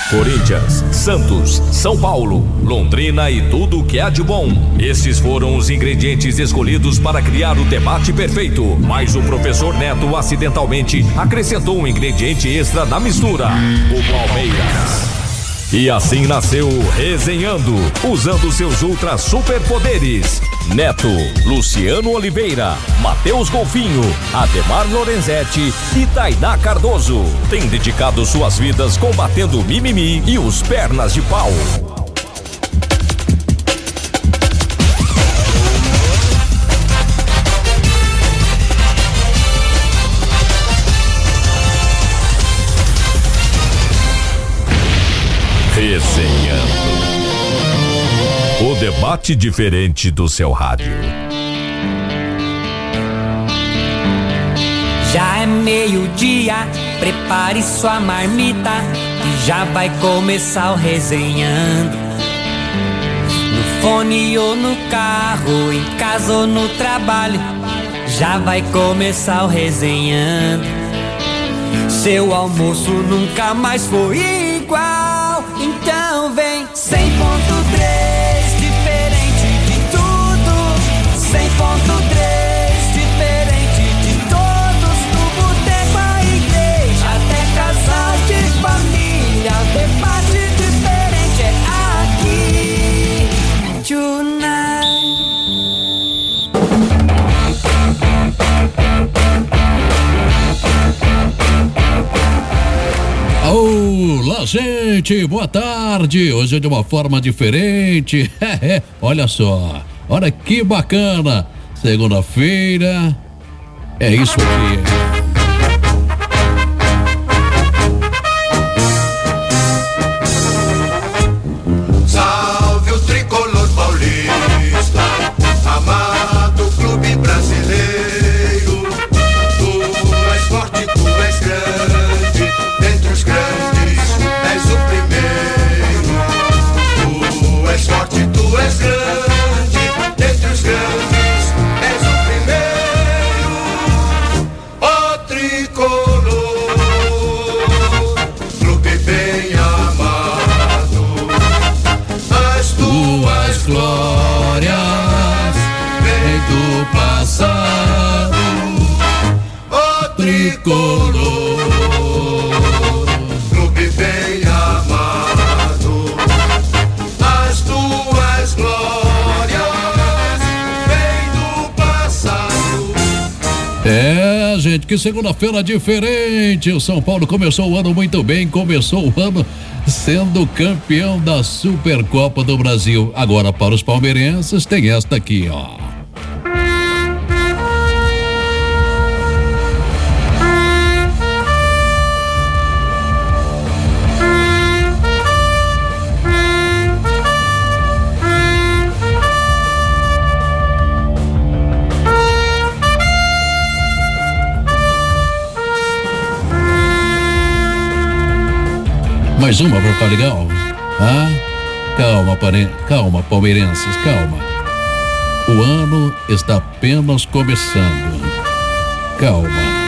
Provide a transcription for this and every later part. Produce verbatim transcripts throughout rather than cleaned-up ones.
Corinthians, Santos, São Paulo, Londrina e tudo o que há de bom. Esses foram os ingredientes escolhidos para criar o debate perfeito. Mas o professor Neto acidentalmente acrescentou um ingrediente extra na mistura: o Palmeiras. E assim nasceu Resenhando, usando seus ultra superpoderes. Neto, Luciano Oliveira, Matheus Golfinho, Ademar Lorenzetti e Tainá Cardoso têm dedicado suas vidas combatendo o mimimi e os pernas de pau. Resenhando. O debate diferente do seu rádio. Já é meio-dia, prepare sua marmita, que já vai começar o Resenhando. No fone ou no carro, em casa ou no trabalho, já vai começar o Resenhando. Seu almoço nunca mais foi igual, então vem cem ponto três, diferente de tudo. Cem ponto três, diferente de todos. Do boteco à igreja, até casal de família, debate diferente é aqui. Tonight. Olá, gente, boa tarde. Hoje é de uma forma diferente. Olha só, olha que bacana. Segunda-feira, é isso aqui. Salve o tricolor paulista, amado clube brasileiro. Tu és forte, tu és grande, dentre os grandes és o primeiro. Tu és forte, tu és grande, dentre os grandes és o primeiro. Ó tricolor, clube bem amado, as tuas glórias vêm do passado. Ó tricolor, clube bem amado, as tuas glórias vêm do passado. É, gente, que segunda-feira diferente. O São Paulo começou o ano muito bem, começou o ano sendo campeão da Supercopa do Brasil. Agora, para os palmeirenses, tem esta aqui, ó. Mais uma pra ficar legal? Ah, calma, pare... calma, palmeirenses, calma. O ano está apenas começando. Calma.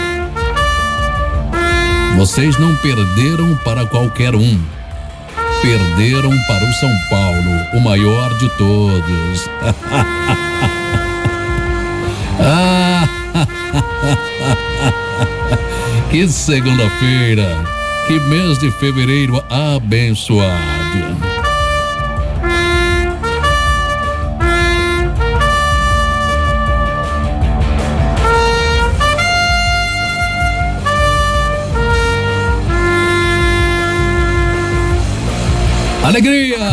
Vocês não perderam para qualquer um. Perderam para o São Paulo, o maior de todos. Ah, que segunda-feira. Que mês de fevereiro abençoado. Alegria!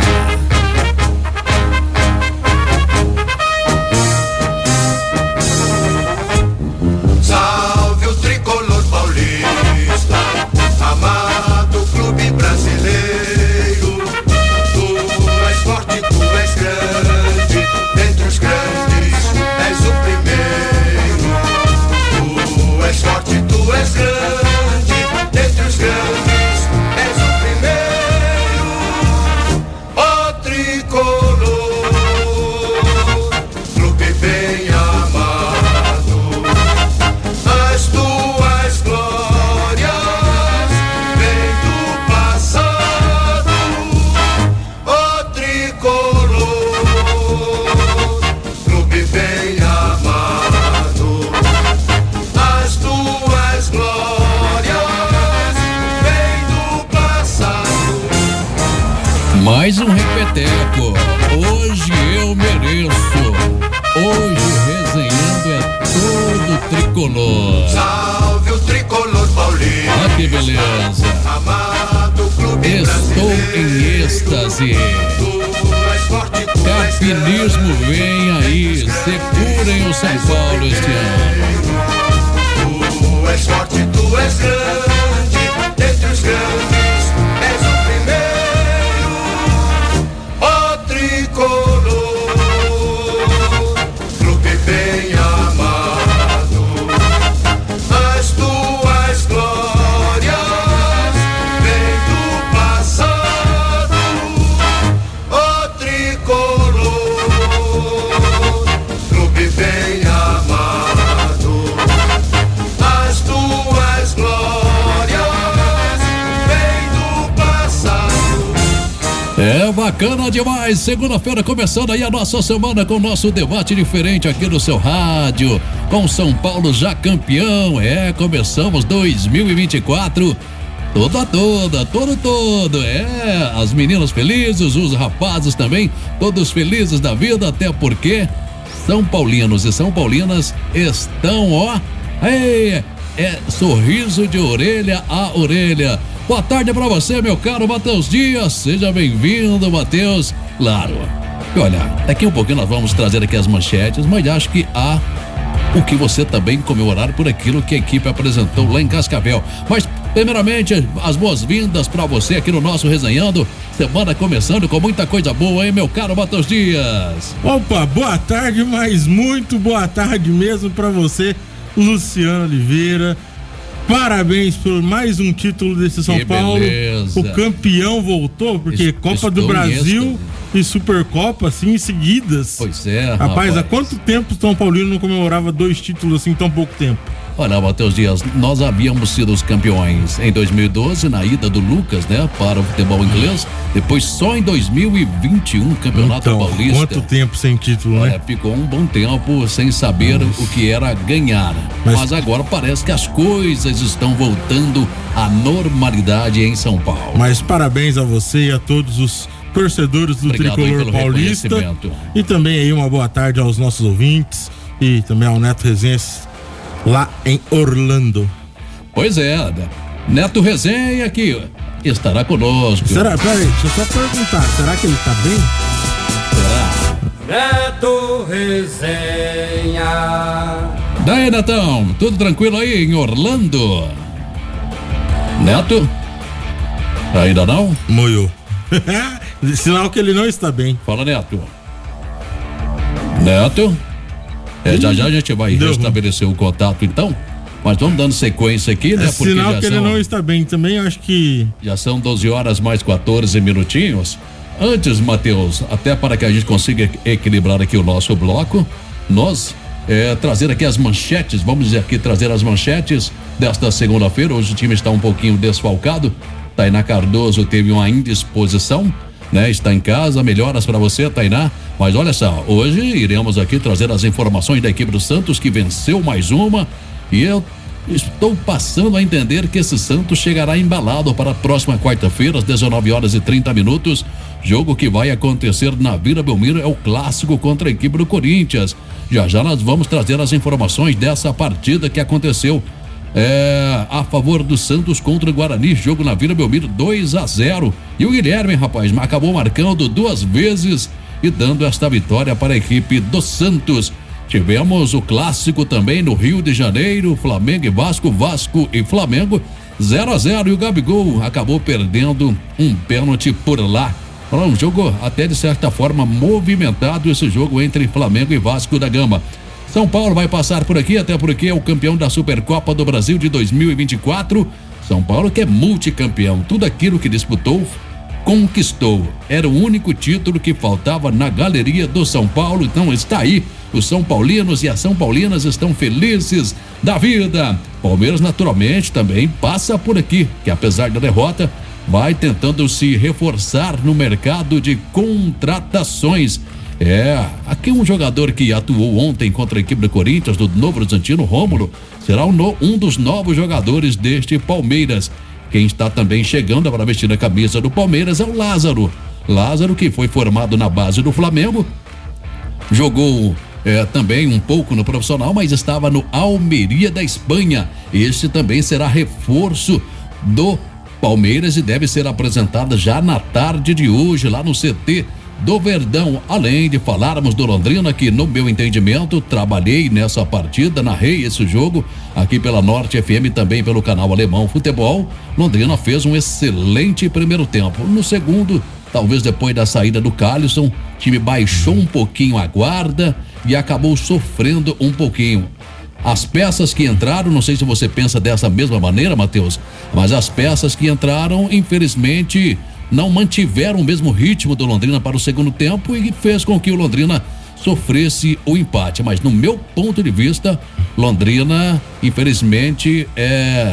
Salve o tricolor paulista, amado clube brasileiro. Tu és forte, tu és grande, dentre os grandes és o primeiro. Tu és forte, tu és grande, dentre os grandes és o primeiro. Mais um repeteco. Hoje eu mereço. Hoje resenhando é todo tricolor. Salve o tricolor paulista. Ah, que beleza. Amado clube Estou brasileiro. em êxtase. Tu és forte, tu és Capinismo vem aí. Segurem o São Paulo este ano. Tu és forte, tu és grande, dentre os grandes, és o primeiro, ó tricolor, clube bem amado, as tuas glórias vêm do passado, ó tricolor, clube bem amado. As tuas glórias vêm do passado. É bacana demais. Segunda-feira começando aí a nossa semana com o nosso debate diferente aqui no seu rádio. Com São Paulo já campeão. É, começamos dois mil e vinte e quatro. Toda, toda, todo, todo. É, as meninas felizes, os rapazes também, todos felizes da vida, até porque São Paulinos e São Paulinas estão, ó. Ei, é sorriso de orelha a orelha. Boa tarde pra você, meu caro Matheus Dias. Seja bem-vindo, Matheus. Claro. E olha, daqui um pouquinho nós vamos trazer aqui as manchetes, mas acho que há o que você também comemorar por aquilo que a equipe apresentou lá em Cascavel. Mas, primeiramente, as boas-vindas pra você aqui no nosso Resenhando. Semana começando com muita coisa boa, hein, meu caro Matheus Dias? Opa, boa tarde, mas muito boa tarde mesmo pra você, Luciano Oliveira. Parabéns por mais um título desse São Que Paulo. beleza. O campeão voltou, porque Es- Copa do estou em Brasil êxtase. e Supercopa, assim, em seguidas. Pois é, Rapaz, rapaz. há quanto tempo o São Paulino não comemorava dois títulos assim em tão pouco tempo? Olha, Matheus Dias, nós havíamos sido os campeões em dois mil e doze, na ida do Lucas, né, para o futebol inglês. Depois, só em dois mil e vinte e um, Campeonato Então, Paulista. quanto tempo sem título, Olha, né? ficou um bom tempo sem saber o que era ganhar. Mas... Mas- agora parece que as coisas estão voltando à normalidade em São Paulo. Mas parabéns a você e a todos os torcedores do Obrigado aí Tricolor pelo Paulista. reconhecimento. E também aí uma boa tarde aos nossos ouvintes e também ao Neto Resenha lá em Orlando. Pois é, né? Neto Resenha aqui estará conosco. Será? Peraí, deixa eu só perguntar, será que ele tá bem? Será? Neto Resenha. Daí, Netão, tudo tranquilo aí em Orlando? Neto? Ainda não? Moiou. Sinal que ele não está bem. Fala, Neto. Neto? É, já já a gente vai Deu restabelecer o contato, então. Mas vamos dando sequência aqui, né? É Porque sinal já que ele são, não está bem também, acho que... já são doze horas mais quatorze minutinhos. Antes, Matheus, até para que a gente consiga equilibrar aqui o nosso bloco, nós é, trazer aqui as manchetes, vamos aqui trazer as manchetes desta segunda-feira. Hoje o time está um pouquinho desfalcado. Tainá Cardoso teve uma indisposição, né? Está em casa, melhoras para você, Tainá. Mas olha só, hoje iremos aqui trazer as informações da equipe do Santos, que venceu mais uma, e eu estou passando a entender que esse Santos chegará embalado para a próxima quarta-feira, às dezenove horas e trinta minutos. Jogo que vai acontecer na Vila Belmiro, é o clássico contra a equipe do Corinthians. Já já nós vamos trazer as informações dessa partida que aconteceu é, a favor do Santos contra o Guarani, jogo na Vila Belmiro, dois a zero. E o Guilherme, rapaz, acabou marcando duas vezes e dando esta vitória para a equipe do Santos. Tivemos o clássico também no Rio de Janeiro, Flamengo e Vasco, Vasco e Flamengo, zero a zero, e o Gabigol acabou perdendo um pênalti por lá. Um jogo até de certa forma movimentado, esse jogo entre Flamengo e Vasco da Gama. São Paulo vai passar por aqui, até porque é o campeão da Supercopa do Brasil de dois mil e vinte e quatro. São Paulo que é multicampeão, tudo aquilo que disputou, conquistou. Era o único título que faltava na galeria do São Paulo, então está aí. Os São Paulinos e as São Paulinas estão felizes da vida. Palmeiras naturalmente também passa por aqui, que apesar da derrota, vai tentando se reforçar no mercado de contratações. É, aqui um jogador que atuou ontem contra a equipe do Corinthians, do Novo Horizontino, Rômulo, será um, no, um dos novos jogadores deste Palmeiras. Quem está também chegando para vestir a camisa do Palmeiras é o Lázaro. Lázaro, que foi formado na base do Flamengo, jogou é, também um pouco no profissional, mas estava no Almeria da Espanha. Este também será reforço do Palmeiras e deve ser apresentado já na tarde de hoje, lá no C T do Verdão. Além de falarmos do Londrina, que no meu entendimento trabalhei nessa partida, narrei esse jogo aqui pela Norte F M, também pelo canal Alemão Futebol. Londrina fez um excelente primeiro tempo. No segundo, talvez depois da saída do Calisson, o time baixou um pouquinho a guarda e acabou sofrendo um pouquinho. As peças que entraram, não sei se você pensa dessa mesma maneira, Matheus, mas as peças que entraram, infelizmente, não mantiveram o mesmo ritmo do Londrina para o segundo tempo e fez com que o Londrina sofresse o empate. Mas no meu ponto de vista, Londrina, infelizmente, é...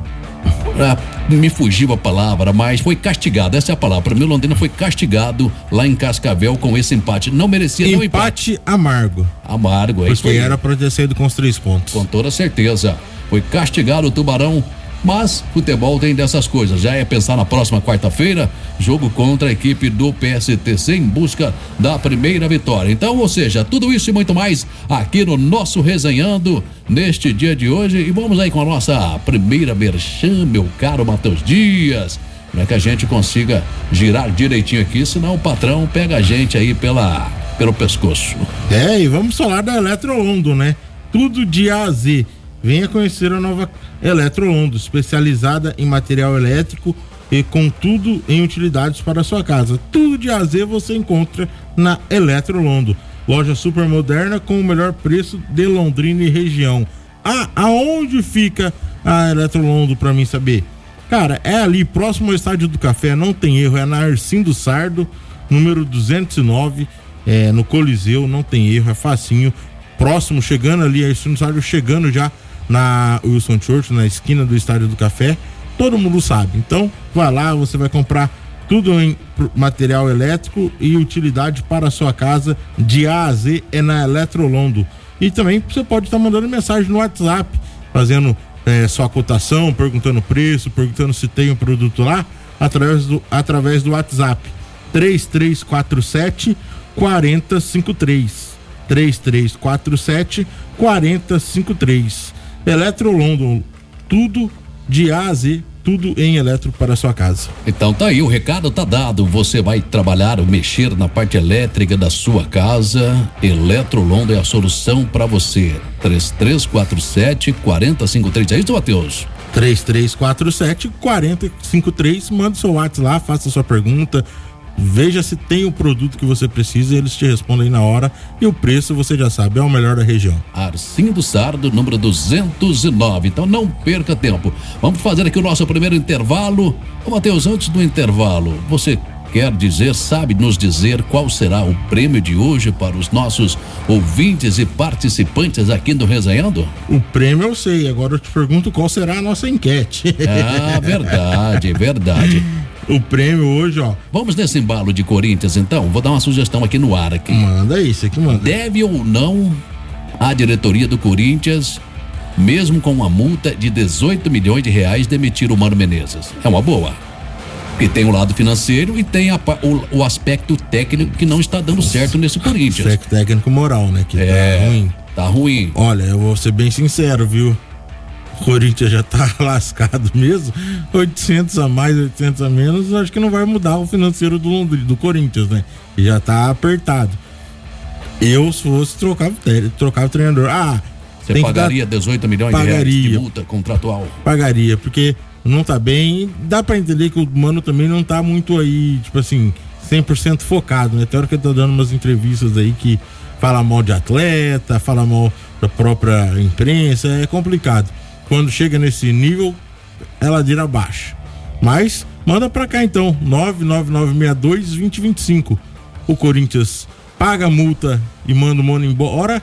é me fugiu a palavra, mas foi castigado, essa é a palavra. Para mim, o Londrina foi castigado lá em Cascavel com esse empate. Não merecia empate, não empate. amargo. Amargo, é porque isso aí. Porque era para ter saído com os três pontos. Com toda certeza. Foi castigado o Tubarão. Mas futebol tem dessas coisas. Já é pensar na próxima quarta-feira, jogo contra a equipe do P S T C em busca da primeira vitória. Então, ou seja, tudo isso e muito mais aqui no nosso Resenhando neste dia de hoje. E vamos aí com a nossa primeira merchan, meu caro Matheus Dias, para que a gente consiga girar direitinho aqui, senão o patrão pega a gente aí pela, pelo pescoço. É, e vamos falar da Eletrolondo, né? Tudo de A a Z. Venha conhecer a nova Eletrolondo, especializada em material elétrico e com tudo em utilidades para a sua casa. Tudo de A a Z você encontra na Eletrolondo. Loja super moderna com o melhor preço de Londrina e região. Ah, aonde fica a Eletrolondo, para mim saber? Cara, é ali próximo ao Estádio do Café, não tem erro, é na Arcindo Sardo, número duzentos e nove, é, no Coliseu, não tem erro, é facinho. Próximo, chegando ali, Arcindo Sardo, chegando já na Wilson Church, na esquina do Estádio do Café, todo mundo sabe. Então, vai lá, você vai comprar tudo em material elétrico e utilidade para a sua casa, de A a Z, é na Eletrolondo. E também você pode estar mandando mensagem no WhatsApp, fazendo é, sua cotação, perguntando o preço, perguntando se tem um produto lá, através do, através do WhatsApp três três quatro sete, quatro zero cinco três três três quatro sete, quatro zero cinco três. Eletrolondo, tudo de A a Z, tudo em eletro para a sua casa. Então tá aí, o recado tá dado. Você vai trabalhar ou mexer na parte elétrica da sua casa, Eletrolondo é a solução para você. três três quatro sete, quatro zero cinco três, é isso, Matheus? três três quatro sete, quatro zero cinco três, manda seu WhatsApp lá, faça sua pergunta, veja se tem o produto que você precisa e eles te respondem na hora. E o preço, você já sabe, é o melhor da região. Arcindo Sardo, número duzentos e nove. Então não perca tempo. Vamos fazer aqui o nosso primeiro intervalo. Ô Matheus, antes do intervalo, você quer dizer, sabe nos dizer qual será o prêmio de hoje para os nossos ouvintes e participantes aqui do Resenhando? O prêmio eu sei, agora eu te pergunto qual será a nossa enquete. Ah, verdade, verdade. O prêmio hoje, ó. Vamos nesse embalo de Corinthians, então. Vou dar uma sugestão aqui no ar aqui. Manda isso aqui, manda. Deve ou não a diretoria do Corinthians, mesmo com uma multa de dezoito milhões de reais, demitir o Mano Menezes? É uma boa. Porque tem o lado financeiro e tem a, o, o aspecto técnico que não está dando certo nesse Corinthians. Aspecto técnico moral, né? Que é, tá ruim. Tá ruim. Olha, eu vou ser bem sincero, viu? O Corinthians já tá lascado mesmo, oitocentos a mais, oitocentos a menos, acho que não vai mudar o financeiro do Londrina, do Corinthians, né? E já tá apertado. Eu, se fosse, trocava, trocava o treinador. Ah, você pagaria dar, dezoito milhões pagaria, de reais de multa contratual? Pagaria, porque não tá bem, dá pra entender que o Mano também não tá muito aí, tipo assim, cem por cento focado, né? Até hora que ele tá dando umas entrevistas aí que fala mal de atleta, fala mal da própria imprensa, é complicado. Quando chega nesse nível, é ladeira abaixo. Mas, manda pra cá então, nove nove nove seis dois, dois zero dois cinco. O Corinthians paga a multa e manda o Mano embora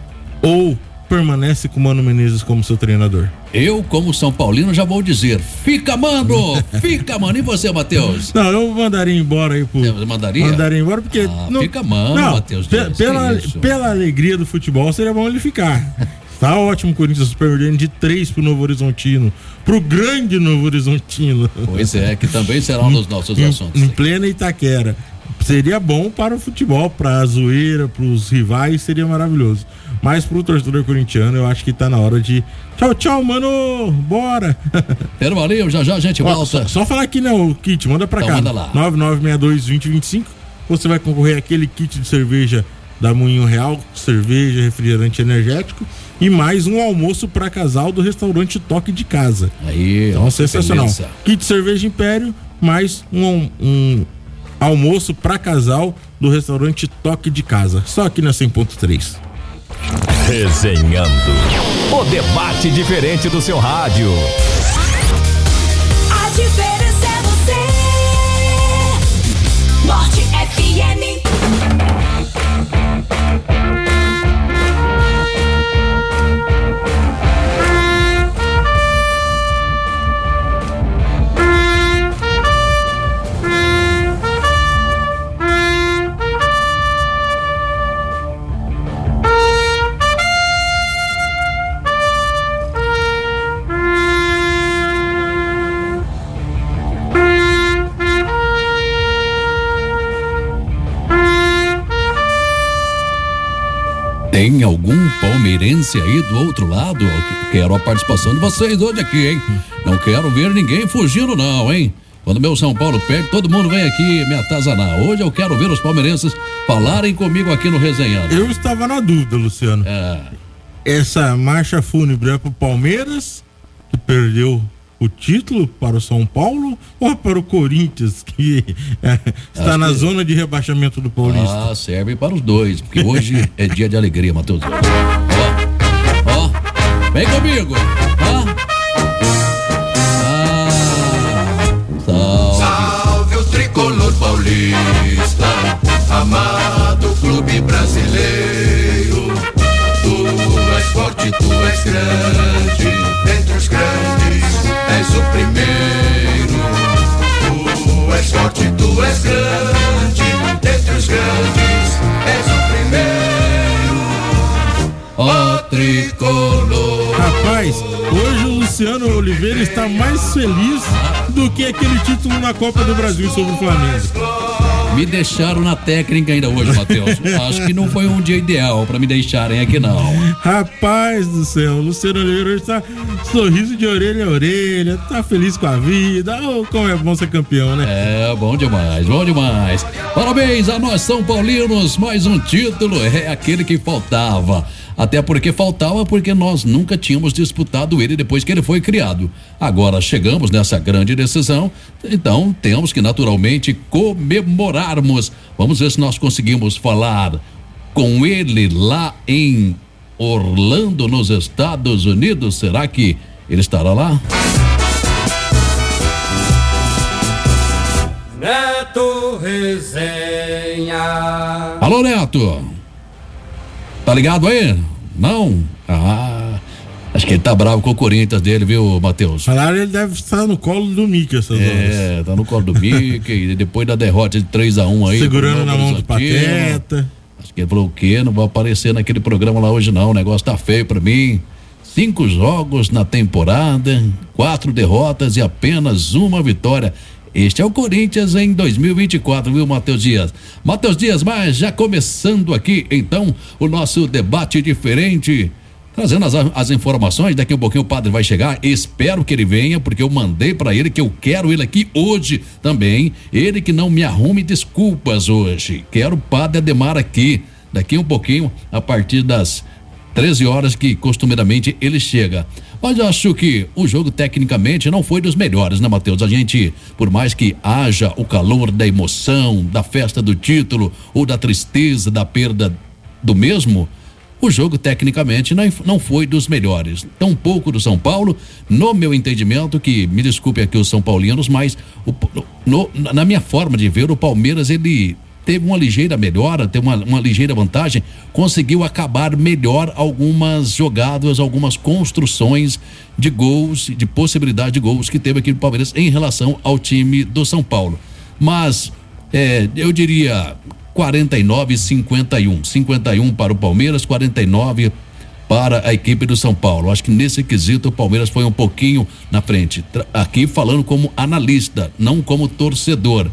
ou permanece com o Mano Menezes como seu treinador? Eu, como São Paulino, já vou dizer, fica, Mano! Fica, Mano! E você, Matheus? Não, eu mandaria embora aí pro... Você mandaria? Mandaria embora porque... Ah, não, fica, Mano, não, Matheus. Pe, pela, pela alegria do futebol, seria bom ele ficar. Tá ótimo o Corinthians perdendo de três pro Novo Horizontino, pro grande Novo Horizontino. Pois é, que também será um dos nossos em, assuntos. Em plena Itaquera. seria bom para o futebol, para a zoeira, para os rivais, seria maravilhoso. Mas pro torcedor corintiano, eu acho que tá na hora de tchau, tchau, mano, bora. Pero valeu, já já a gente Ó, volta. Só, só falar aqui, né, o kit, manda pra Então cá. manda lá. nove nove seis dois, dois zero dois cinco. Você vai concorrer àquele kit de cerveja da Moinho Real, cerveja, refrigerante energético e mais um almoço para casal do restaurante Toque de Casa. Aí, Então, nossa, sensacional. beleza. Kit cerveja Império, mais um, um almoço para casal do restaurante Toque de Casa. Só aqui na cem ponto três. Resenhando. O debate diferente do seu rádio. A diferença é você. Norte F M. Tem algum palmeirense aí do outro lado? Quero a participação de vocês hoje aqui, hein? Não quero ver ninguém fugindo não, hein? Quando meu São Paulo perde, todo mundo vem aqui me atazanar. Hoje eu quero ver os palmeirenses falarem comigo aqui no Resenhando. Eu estava na dúvida, Luciano. É. Essa marcha fúnebre é pro Palmeiras, que perdeu o título, para o São Paulo, ou para o Corinthians, que é, está Acho na que- zona de rebaixamento do Paulista? Ah, serve para os dois, porque hoje é dia de alegria, Matheus. Ó, ó, vem comigo, tá? Ah, salve. Salve o tricolor paulista, amado clube brasileiro. Tu és forte, tu és grande, entre os grandes és o primeiro. Tu és forte, tu és grande, entre os grandes és o primeiro. Ó, tricolor. Rapaz, hoje o Luciano Oliveira está mais feliz do que aquele título na Copa do Brasil sobre o Flamengo. Me deixaram na técnica ainda hoje, Matheus. Acho que não foi um dia ideal pra me deixarem aqui, não. Rapaz do céu, o Luciano Oliveira hoje está sorriso de orelha a orelha, tá feliz com a vida. Oh, como é bom ser campeão, né? É, bom demais, bom demais. Parabéns a nós São Paulinos, mais um título, é aquele que faltava. Até porque faltava porque nós nunca tínhamos disputado ele depois que ele foi criado. Agora chegamos nessa grande decisão, então temos que naturalmente comemorarmos. Vamos ver se nós conseguimos falar com ele lá em Orlando, nos Estados Unidos. Será que ele estará lá? Neto Resenha. Alô, Neto! Tá ligado aí? Não? Ah, acho que ele tá bravo com o Corinthians dele, viu, Matheus? Falaram ele deve estar no colo do Mickey essas horas. É, tá no colo do Mickey, e depois da derrota de três a um aí. Segurando pro na Novo mão do Horizontino. Pateta. Acho que ele falou o quê? Não vou aparecer naquele programa lá hoje não, o negócio tá feio pra mim. Cinco jogos na temporada, quatro derrotas e apenas uma vitória. Este é o Corinthians em dois mil e vinte e quatro, viu, Matheus Dias? Matheus Dias, mas já começando aqui, então, o nosso debate diferente, trazendo as, as informações. Daqui a um pouquinho o padre vai chegar, espero que ele venha, porque eu mandei pra ele que eu quero ele aqui hoje também. Ele que não me arrume desculpas hoje. Quero o padre Ademar aqui, daqui a um pouquinho, a partir das treze horas que costumeiramente ele chega. Mas eu acho que o jogo tecnicamente não foi dos melhores, né, Matheus? A gente, por mais que haja o calor da emoção, da festa do título ou da tristeza da perda do mesmo, o jogo tecnicamente não, não foi dos melhores. Tampouco do São Paulo, no meu entendimento, que me desculpe aqui os São Paulinos, mas o, no, na minha forma de ver, o Palmeiras, ele teve uma ligeira melhora, teve uma, uma ligeira vantagem, conseguiu acabar melhor algumas jogadas, algumas construções de gols, de possibilidade de gols que teve aqui no Palmeiras em relação ao time do São Paulo. Mas, é, eu diria quarenta e nove a cinquenta e um. cinquenta e um para o Palmeiras, quarenta e nove para a equipe do São Paulo. Acho que nesse quesito o Palmeiras foi um pouquinho na frente. Aqui falando como analista, não como torcedor.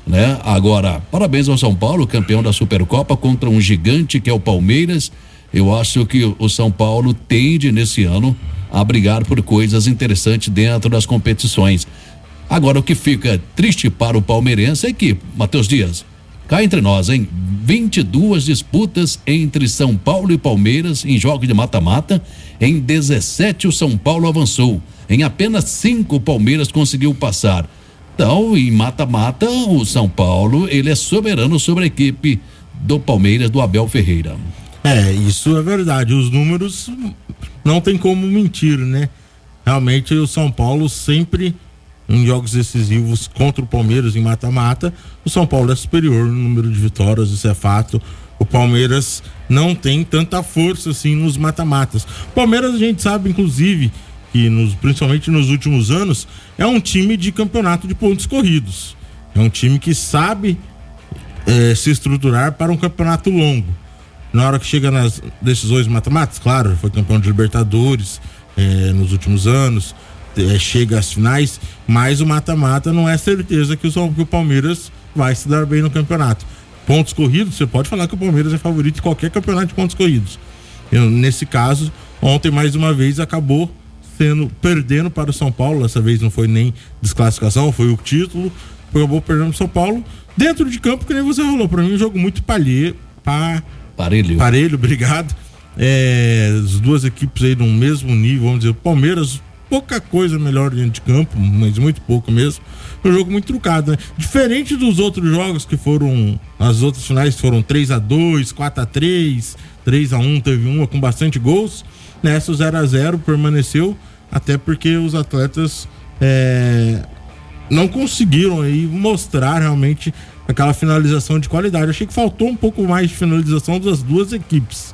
né? Agora, parabéns ao São Paulo, campeão da Supercopa contra um gigante que é o Palmeiras. Eu acho que o São Paulo tende nesse ano a brigar por coisas interessantes dentro das competições. Agora, o que fica triste para o palmeirense é que, Matheus Dias, cá entre nós, hein? vinte e duas disputas entre São Paulo e Palmeiras em jogos de mata-mata. Em dezessete o São Paulo avançou. Em apenas cinco o Palmeiras conseguiu passar. Então, em mata-mata, o São Paulo, ele é soberano sobre a equipe do Palmeiras, do Abel Ferreira. É, isso é verdade. Os números não tem como mentir, né? Realmente o São Paulo sempre, em jogos decisivos contra o Palmeiras em mata-mata, o São Paulo é superior no número de vitórias, isso é fato. O Palmeiras não tem tanta força assim nos mata-matas. O Palmeiras, a gente sabe, inclusive, que nos, principalmente nos últimos anos, é um time de campeonato de pontos corridos. É um time que sabe é, se estruturar para um campeonato longo. Na hora que chega nas decisões mata-matas, claro, foi campeão de Libertadores é, nos últimos anos, é, chega às finais, mas o mata-mata não é certeza que o, que o Palmeiras vai se dar bem no campeonato. Pontos corridos, você pode falar que o Palmeiras é favorito em qualquer campeonato de pontos corridos. Eu, nesse caso, ontem mais uma vez acabou sendo, perdendo para o São Paulo. Dessa vez não foi nem desclassificação, foi o título, acabou perdendo para o São Paulo dentro de campo, que nem você falou. Para mim, um jogo muito palhe, pa, parelho. Parelho, obrigado. É, as duas equipes aí no mesmo nível, vamos dizer, o Palmeiras, pouca coisa melhor dentro de campo, mas muito pouco mesmo. Um jogo muito trucado, né? Diferente dos outros jogos que foram, as outras finais foram três a dois, quatro a três, três a um, teve uma com bastante gols. Nessa o zero a zero permaneceu, até porque os atletas é, não conseguiram aí mostrar realmente aquela finalização de qualidade. Eu achei que faltou um pouco mais de finalização das duas equipes.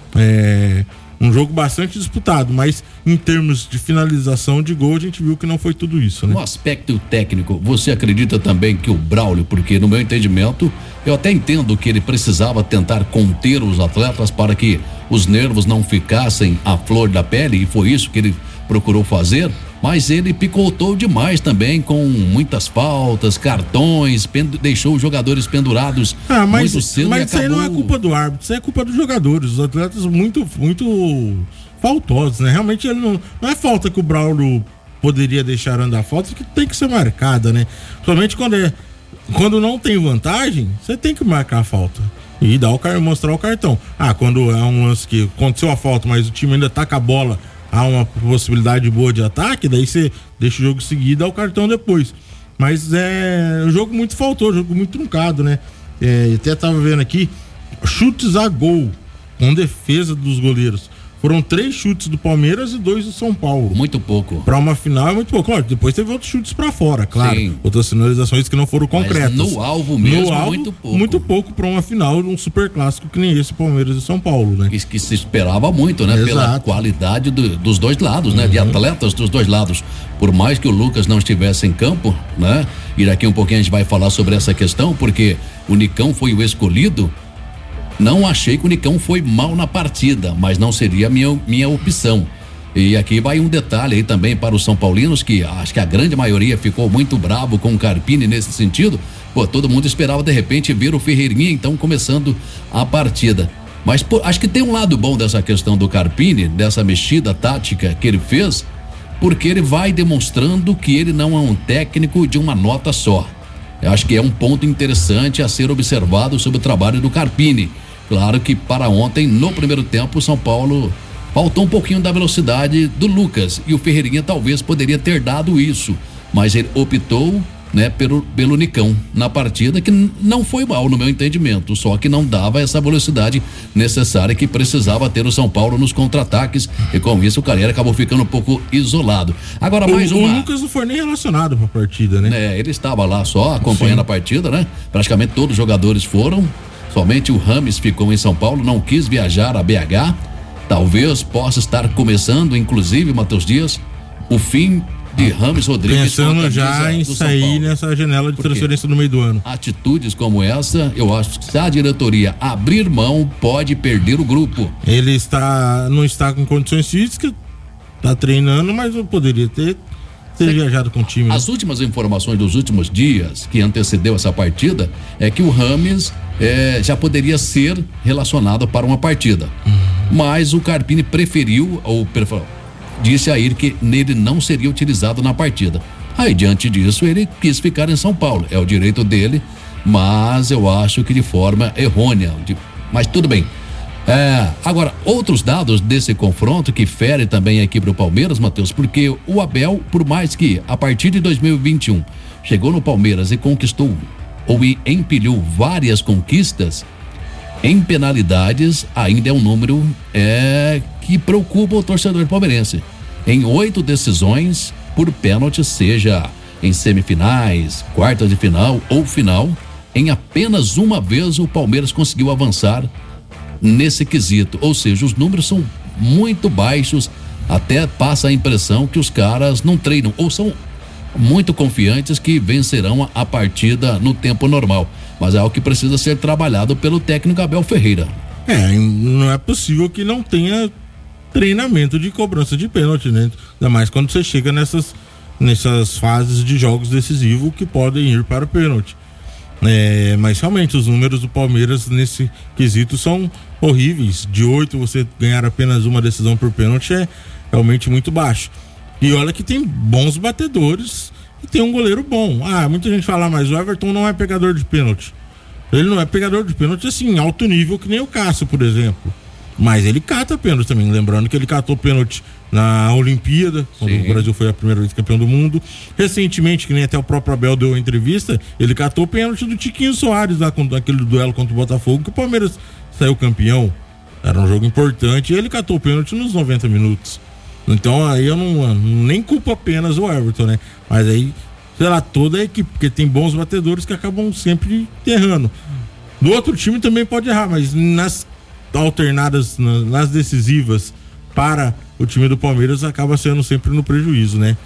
É um jogo bastante disputado, mas em termos de finalização de gol, a gente viu que não foi tudo isso, né? No aspecto técnico, você acredita também que o Braulio, porque no meu entendimento, eu até entendo que ele precisava tentar conter os atletas para que os nervos não ficassem à flor da pele, e foi isso que ele procurou fazer, mas ele picotou demais também, com muitas faltas, cartões, pend... deixou os jogadores pendurados ah, mas, muito cedo. Mas e isso acabou... aí não é culpa do árbitro, isso é culpa dos jogadores, os atletas muito, muito faltosos, né? Realmente ele não, não é falta que o Braulio poderia deixar andar, falta que tem que ser marcada, né? Somente quando é, quando não tem vantagem, você tem que marcar a falta e dar o, mostrar o cartão. Ah, quando é um lance que aconteceu a falta, mas o time ainda tá com a bola, há uma possibilidade boa de ataque, daí você deixa o jogo seguir e dá o cartão depois. Mas é um jogo muito faltou, um jogo muito truncado, né? É, até tava vendo aqui, chutes a gol com defesa dos goleiros. Foram três chutes do Palmeiras e dois do São Paulo. Muito pouco. Para uma final é muito pouco. Claro, depois teve outros chutes para fora, claro. Sim. Outras finalizações que não foram concretas. Mas no alvo mesmo, no alvo, muito pouco. Muito pouco para uma final de um super clássico que nem esse Palmeiras e São Paulo, né? Que, que se esperava muito, né? Exato. Pela qualidade do, dos dois lados, né? Uhum. De atletas dos dois lados. Por mais que o Lucas não estivesse em campo, né? E daqui um pouquinho a gente vai falar sobre essa questão, porque o Nicão foi o escolhido. Não achei que o Nicão foi mal na partida, mas não seria a minha, minha opção. E aqui vai um detalhe aí também para os São Paulinos, que acho que a grande maioria ficou muito bravo com o Carpini nesse sentido. Pô, todo mundo esperava de repente ver o Ferreirinha então começando a partida. Mas pô, acho que tem um lado bom dessa questão do Carpini, dessa mexida tática que ele fez, porque ele vai demonstrando que ele não é um técnico de uma nota só. Eu acho que é um ponto interessante a ser observado sobre o trabalho do Carpini. Claro que para ontem, no primeiro tempo, o São Paulo faltou um pouquinho da velocidade do Lucas, e o Ferreirinha talvez poderia ter dado isso, mas ele optou, né, pelo, pelo Nicão na partida, que não foi mal no meu entendimento, só que não dava essa velocidade necessária que precisava ter o São Paulo nos contra-ataques, e com isso o Calheri acabou ficando um pouco isolado. Agora o, mais uma... O Lucas não foi nem relacionado para a partida, né? É, ele estava lá só acompanhando Sim. a partida, né? Praticamente todos os jogadores foram. Somente o Rames ficou em São Paulo, não quis viajar a B H. Talvez possa estar começando, inclusive, Matheus Dias, o fim de Rames Rodrigues. Pensando já em sair nessa janela de transferência no meio do ano. Atitudes como essa, eu acho que se a diretoria abrir mão, pode perder o grupo. Ele está, não está com condições físicas, está treinando, mas eu poderia ter ter viajado com o time. Né? As últimas informações dos últimos dias que antecedeu essa partida é que o Rames é, já poderia ser relacionado para uma partida. Uhum. Mas o Carpini preferiu, ou preferiu, disse a ele que nele não seria utilizado na partida. Aí, diante disso, ele quis ficar em São Paulo. É o direito dele, mas eu acho que de forma errônea. De, mas tudo bem. É, agora, outros dados desse confronto que fere também a equipe do Palmeiras, Matheus, porque o Abel, por mais que a partir de dois mil e vinte e um chegou no Palmeiras e conquistou ou empilhou várias conquistas, em penalidades ainda é um número é, que preocupa o torcedor palmeirense. Em oito decisões por pênalti, seja em semifinais, quartas de final ou final, em apenas uma vez o Palmeiras conseguiu avançar nesse quesito, ou seja, os números são muito baixos, até passa a impressão que os caras não treinam ou são muito confiantes que vencerão a partida no tempo normal, mas é algo que precisa ser trabalhado pelo técnico Abel Ferreira. É, não é possível que não tenha treinamento de cobrança de pênalti, né? Ainda mais quando você chega nessas, nessas fases de jogos decisivos que podem ir para o pênalti. É, mas realmente os números do Palmeiras nesse quesito são horríveis. De oito você ganhar apenas uma decisão por pênalti é realmente muito baixo. E olha que tem bons batedores e tem um goleiro bom. Ah, muita gente fala, mas o Everton não é pegador de pênalti. Ele não é pegador de pênalti assim, em alto nível, que nem o Cássio, por exemplo. Mas ele cata pênalti também, lembrando que ele catou pênalti na Olimpíada, quando Sim. o Brasil foi a primeira vez campeão do mundo. Recentemente, que nem até o próprio Abel deu a entrevista, ele catou pênalti do Tiquinho Soares, lá, naquele duelo contra o Botafogo, que o Palmeiras saiu campeão. Era um jogo importante e ele catou pênalti nos noventa minutos. Então aí eu não, nem culpo apenas o Everton, né? Mas aí, sei lá, toda a equipe, porque tem bons batedores que acabam sempre errando. Do outro time também pode errar, mas nas alternadas, nas decisivas para o time do Palmeiras acaba sendo sempre no prejuízo, né?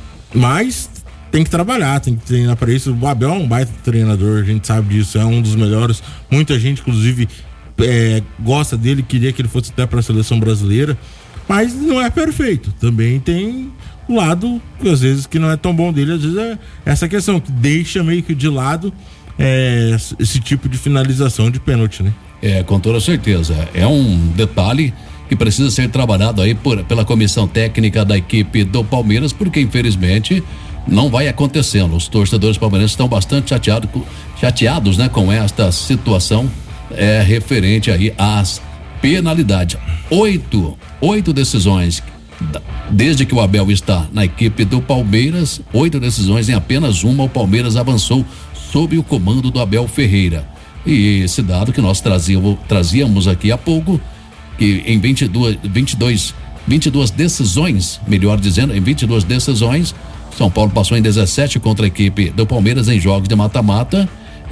Mas tem que trabalhar, tem que treinar para isso. O Abel é um baita treinador, a gente sabe disso, é um dos melhores. Muita gente, inclusive, é, gosta dele, queria que ele fosse até para a seleção brasileira, mas não é perfeito. Também tem o lado, às vezes, que não é tão bom dele, às vezes é essa questão que deixa meio que de lado é, esse tipo de finalização de pênalti, né? É, com toda certeza. É um detalhe que precisa ser trabalhado aí por, pela comissão técnica da equipe do Palmeiras, porque infelizmente não vai acontecendo. Os torcedores palmeirenses estão bastante chateados, chateados, né, com esta situação é, referente aí às penalidades. Oito, oito decisões desde que o Abel está na equipe do Palmeiras, oito decisões em apenas uma o Palmeiras avançou sob o comando do Abel Ferreira. E esse dado que nós trazíamos, trazíamos aqui há pouco, que em vinte e dois, vinte e dois, vinte e duas decisões, melhor dizendo, em vinte e duas decisões, São Paulo passou em dezessete contra a equipe do Palmeiras em jogos de mata-mata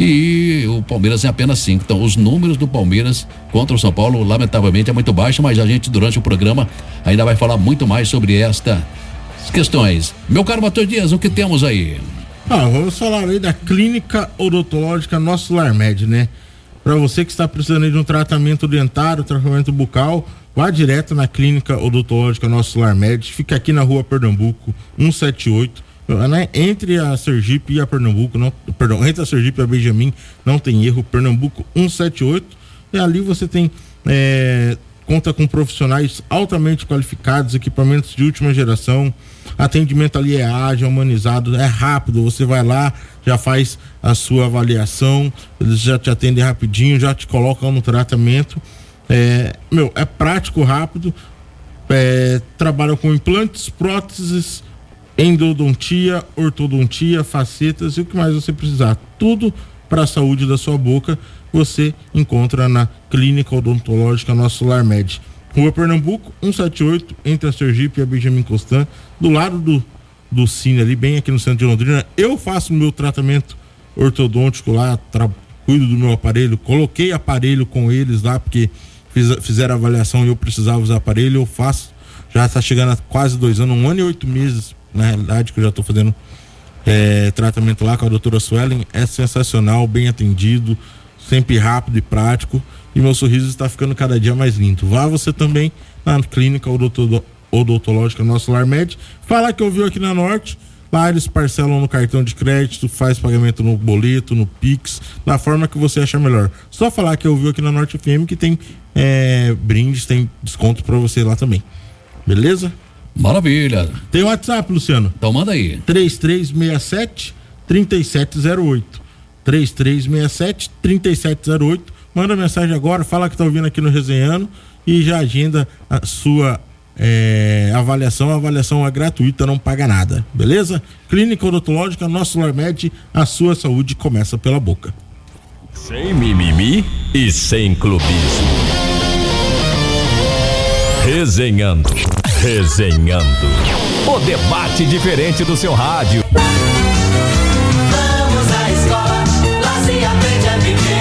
e o Palmeiras em apenas cinco. Então, os números do Palmeiras contra o São Paulo, lamentavelmente, é muito baixo, mas a gente, durante o programa, ainda vai falar muito mais sobre estas questões. Meu caro Matheus Dias, o que temos aí? Ah, vamos falar aí da Clínica Odontológica Nosso Lar Med, né? Para você que está precisando de um tratamento dentário, tratamento bucal, vá direto na Clínica Odontológica Nosso Lar Med. Fica aqui na Rua Pernambuco, cento e setenta e oito, né? Entre a Sergipe e a Pernambuco, não, perdão, entre a Sergipe e a Benjamin, não tem erro, Pernambuco cento e setenta e oito. E ali você tem é, conta com profissionais altamente qualificados, equipamentos de última geração. Atendimento ali é ágil, humanizado, é rápido, você vai lá, já faz a sua avaliação, eles já te atendem rapidinho, já te colocam no tratamento. É, meu, é prático, rápido, é, trabalham com implantes, próteses, endodontia, ortodontia, facetas e o que mais você precisar. Tudo para a saúde da sua boca você encontra na Clínica Odontológica Nosso Lar Med. Rua Pernambuco, cento e setenta e oito, entre a Sergipe e a Benjamin Constant, do lado do, do Cine ali, bem aqui no centro de Londrina. Eu faço o meu tratamento ortodôntico lá, tra- cuido do meu aparelho, coloquei aparelho com eles lá, porque fiz, fizeram a avaliação e eu precisava usar aparelho, eu faço, já está chegando a quase dois anos, um ano e oito meses, na realidade, que eu já estou fazendo é, tratamento lá com a doutora Suelen. É sensacional, bem atendido, sempre rápido e prático, e meu sorriso está ficando cada dia mais lindo. Vá você também na Clínica Odontológica Nosso Lar Med, fala que ouviu aqui na Norte, Lá eles parcelam no cartão de crédito, faz pagamento no boleto, no Pix, da forma que você achar melhor. Só falar que ouviu aqui na Norte F M que tem é, brindes, tem desconto pra você lá também. Beleza? Maravilha. Tem o WhatsApp, Luciano? Então manda aí. três três seis sete, três sete zero oito. três três seis sete, três sete zero oito. Manda mensagem agora, fala que tá ouvindo aqui no Resenhando e já agenda a sua É, avaliação, a avaliação é gratuita, não paga nada, beleza? Clínica Odontológica Nosso Lar Med, a sua saúde começa pela boca. Sem mimimi e sem clubismo. Resenhando, resenhando. O debate diferente do seu rádio. Vamos à escola, lá se aprende a viver.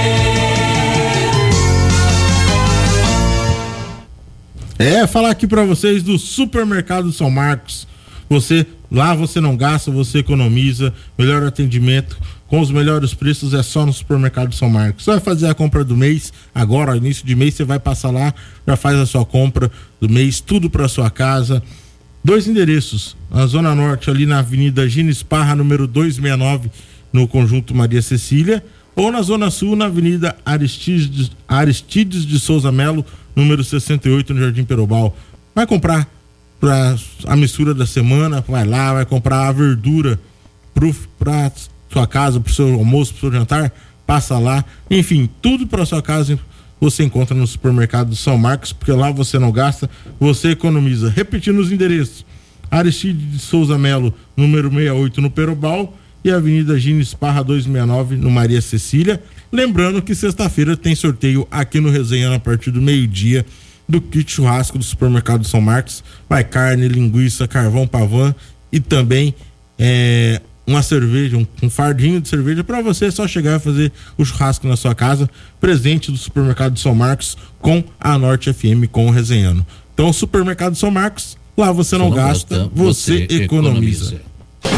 É, falar aqui pra vocês do Supermercado São Marcos. Você, lá você não gasta, você economiza, melhor atendimento, com os melhores preços é só no Supermercado São Marcos. Você vai fazer a compra do mês, agora, início de mês, você vai passar lá, já faz a sua compra do mês, tudo pra sua casa. Dois endereços, na Zona Norte, ali na Avenida Gines Parra, número duzentos e sessenta e nove, no Conjunto Maria Cecília, ou na Zona Sul, na Avenida Aristides, Aristides de Souza Melo, número sessenta e oito, no Jardim Perobal. Vai comprar pra a mistura da semana, vai lá, vai comprar a verdura pro, pra sua casa, pro seu almoço, pro seu jantar, passa lá. Enfim, tudo pra sua casa você encontra no Supermercado do São Marcos, porque lá você não gasta, você economiza. Repetindo os endereços: Aristides de Souza Melo, número sessenta e oito, no Perobal, e Avenida Gines Parra duzentos e sessenta e nove, no Maria Cecília. Lembrando que sexta-feira tem sorteio aqui no Resenha a partir do meio-dia do kit churrasco do Supermercado São Marcos. Vai carne, linguiça, carvão, pavã e também é, uma cerveja, um, um fardinho de cerveja para você só chegar e fazer o churrasco na sua casa. Presente do Supermercado São Marcos com a Norte F M, com o Resenhando. Então, Supermercado São Marcos, lá você não, não gasta, gasta, você, você economiza. economiza.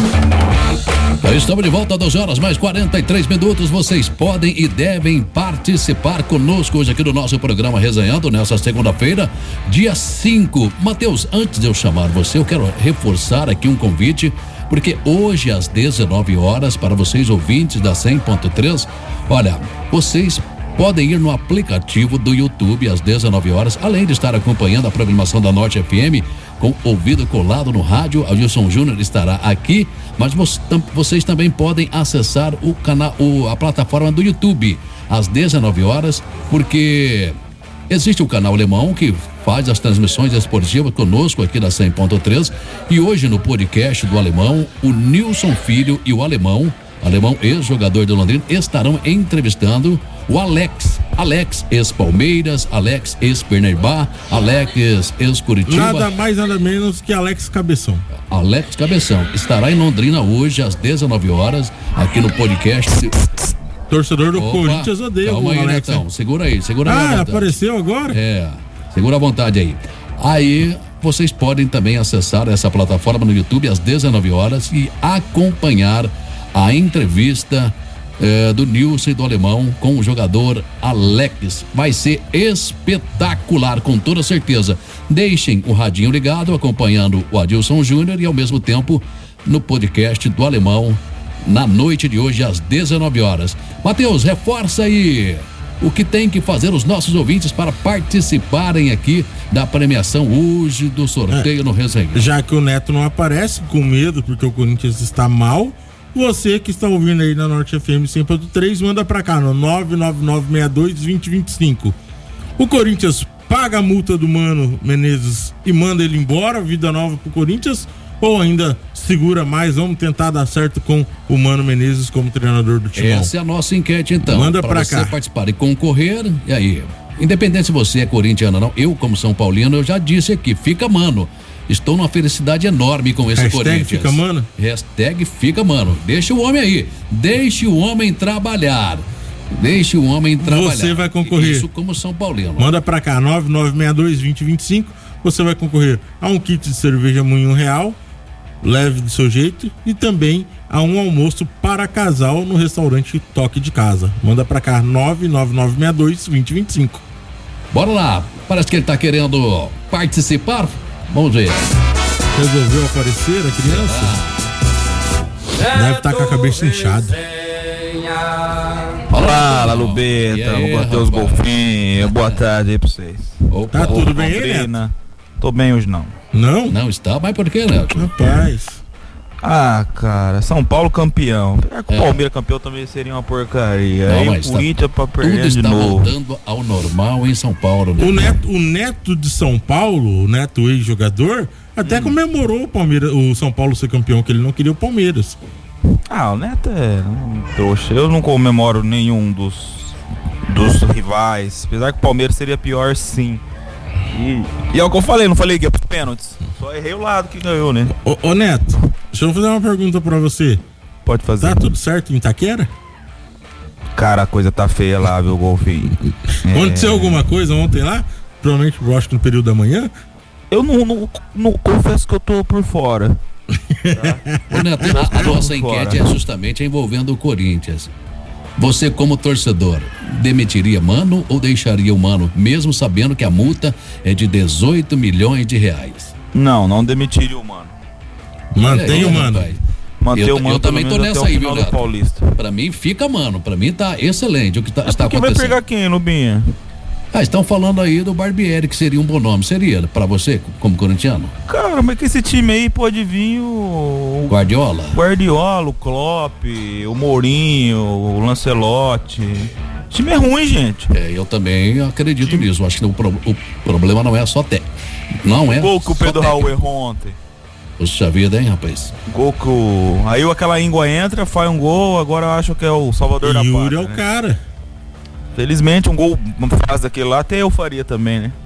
Estamos de volta, doze horas mais quarenta e três minutos. Vocês podem e devem participar conosco hoje aqui no nosso programa Resenhando, nessa segunda-feira, dia cinco. Matheus, antes de eu chamar você, eu quero reforçar aqui um convite, porque hoje às dezenove horas, para vocês ouvintes da cem ponto três, olha, vocês podem ir no aplicativo do YouTube às dezenove horas, além de estar acompanhando a programação da Norte F M com ouvido colado no rádio. Adilson Júnior estará aqui, mas vocês também podem acessar o canal, o, a plataforma do YouTube às dezenove horas, porque existe o canal Alemão que faz as transmissões esportivas conosco aqui da cem ponto três, e hoje no podcast do Alemão, o Nilson Filho e o Alemão, Alemão ex-jogador do Londrina, estarão entrevistando o Alex, Alex ex-Palmeiras, Alex ex-Pernerbá, Alex ex-Curitiba. Nada mais, nada menos que Alex Cabeção. Alex Cabeção estará em Londrina hoje às dezenove horas, aqui no podcast. Torcedor do Opa, Corinthians odeia o aí, Alex. Netão, segura aí, segura ah, aí. Ah, apareceu agora? É, segura à vontade aí. Aí vocês podem também acessar essa plataforma no YouTube às dezenove horas e acompanhar a entrevista eh, do Nilson e do Alemão com o jogador Alex. Vai ser espetacular, com toda certeza. Deixem o radinho ligado, acompanhando o Adilson Júnior e ao mesmo tempo no podcast do Alemão na noite de hoje às dezenove horas. Matheus, reforça aí o que tem que fazer os nossos ouvintes para participarem aqui da premiação hoje do sorteio é, no Resenha. Já que o Neto não aparece, com medo porque o Corinthians está mal, você que está ouvindo aí na Norte F M cem ponto três, manda pra cá no nove nove nove seis dois, dois zero dois cinco. O Corinthians paga a multa do Mano Menezes e manda ele embora, vida nova pro Corinthians, ou ainda segura mais? Vamos tentar dar certo com o Mano Menezes como treinador do time. Essa é a nossa enquete, então. Manda pra, pra você cá. participar e concorrer. E aí, independente se você é corintiano ou não, eu como São Paulino, eu já disse aqui, fica Mano. Estou numa felicidade enorme com esse Hashtag Corinthians. Fica Mano. Hashtag fica Mano. Deixa o homem aí. Deixe o homem trabalhar. Deixe o homem trabalhar. Você vai concorrer. Isso como São Paulino. Manda pra cá, nove nove seis dois, dois zero dois cinco. Você vai concorrer a um kit de cerveja Moinho Real, leve do seu jeito, e também a um almoço para casal no restaurante Toque de Casa. Manda pra cá, nove nove nove seis dois, dois zero dois cinco. Bora lá. Parece que ele tá querendo participar. Vamos ver. Resolveu aparecer a criança? Deve estar com a cabeça inchada. Fala, Lubeta, E aí, Matheus rapaz? Golfinho, boa tarde aí pra vocês. Opa, Tá tudo opa. bem aí, Neto? Londrina, tô bem hoje não. Não? Não está, mas por que, Neto? Rapaz. Ah, cara, São Paulo campeão. Apesar que É. o Palmeiras campeão também seria uma porcaria. Não, Aí mas o tá- Corinthians pra Tudo perder de está novo. voltando ao normal em São Paulo, né? O neto, o neto de São Paulo, o neto ex-jogador, até comemorou o Palmeiras, o São Paulo ser campeão, que ele não queria o Palmeiras. Ah, o Neto é um trouxa. Eu não comemoro nenhum dos, dos rivais. Apesar que o Palmeiras seria pior, sim. E, e é o que eu falei, não falei que é pros pênaltis. Só errei o lado que ganhou, né? Ô, ô Neto, deixa eu fazer uma pergunta pra você. Pode fazer. Tá tudo certo em Itaquera? Cara, a coisa tá feia lá, viu, Golfinho? É, Aconteceu alguma coisa ontem lá? Provavelmente, eu acho que no período da manhã. Eu não, não, não confesso que eu tô por fora. Ô, Neto, a, a nossa Fora. enquete é justamente envolvendo o Corinthians. Você, como torcedor, demitiria Mano ou deixaria o Mano, mesmo sabendo que a multa é de dezoito milhões de reais? Não, não demitiria o mano. Mantém Olha o aí, mano. rapaz. Manter Eu- o mano eu também pelo tô menos nessa até o aí, viu, final do Neto? Paulista. Pra mim, fica Mano. Pra mim tá excelente o que tá, está Quem vai acontecendo. pegar quem, Lubinha? Ah, estão falando aí do Barbieri, que seria um bom nome. Seria pra você, como corintiano? Cara, mas que esse time aí pode vir o Guardiola? Guardiola, o Klopp, o Mourinho, o Lancelotti. O time é ruim, gente. É, eu também acredito nisso. Eu acho que o, pro- o problema não é só técnico. Não é. Gol que o só Pedro Raul técnico. errou ontem. Puxa vida, hein, rapaz? Gol que o... Aí aquela íngua entra, faz um gol, agora eu acho que é o salvador da Yuri pátria, é o né? cara. Felizmente, um gol, uma fase daquele lá, até eu faria também, né?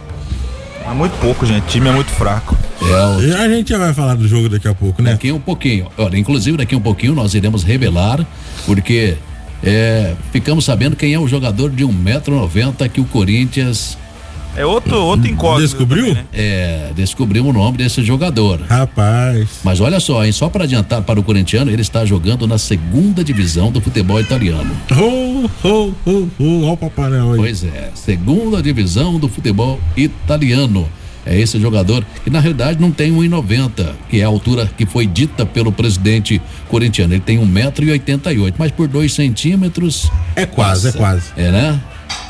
É muito pouco, gente. O time é muito fraco. É, o- E a gente já vai falar do jogo daqui a pouco, né? daqui um pouquinho. Olha, inclusive daqui um pouquinho nós iremos revelar, porque é, ficamos sabendo quem é o jogador de um metro e noventa que o Corinthians É outro, outro incógnito. Descobriu? também, né? é, descobriu o nome desse jogador. Rapaz. Mas olha só, hein, só para adiantar para o corintiano, ele está jogando na segunda divisão do futebol italiano. Ho, ho, ho, ho. Olha o Papai Noel aí. Pois é, segunda divisão do futebol italiano. É esse jogador que na realidade não tem um e noventa, que é a altura que foi dita pelo presidente corintiano. Ele tem um metro e oitenta e oito, mas por dois centímetros. É quase, é passa. quase. É, né?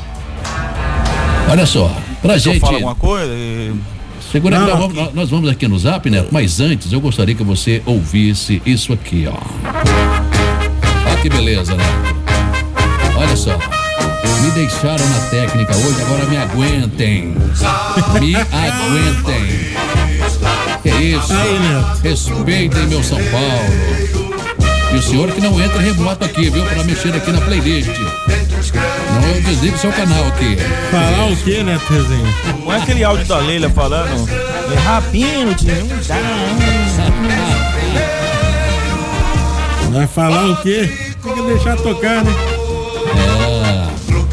Olha só, pra Se eu gente. falo alguma coisa, eh, Segura Não, que nós vamos, nós- nós vamos aqui no Zap, né? Mas antes eu gostaria que você ouvisse isso aqui, ó. Olha que beleza, né? Olha só. Me deixaram na técnica hoje, agora me aguentem. Me aguentem. Que isso? Aí, Neto. Respeitem meu São Paulo. E o senhor que não entra remoto aqui, viu? Pra mexer aqui na playlist. Não, eu desligo seu canal aqui. Falar o que, Neto Resenha? não é aquele áudio da Leila falando. É rapino, tio, não dá. Vai falar o quê? Tem que deixar tocar, né? É.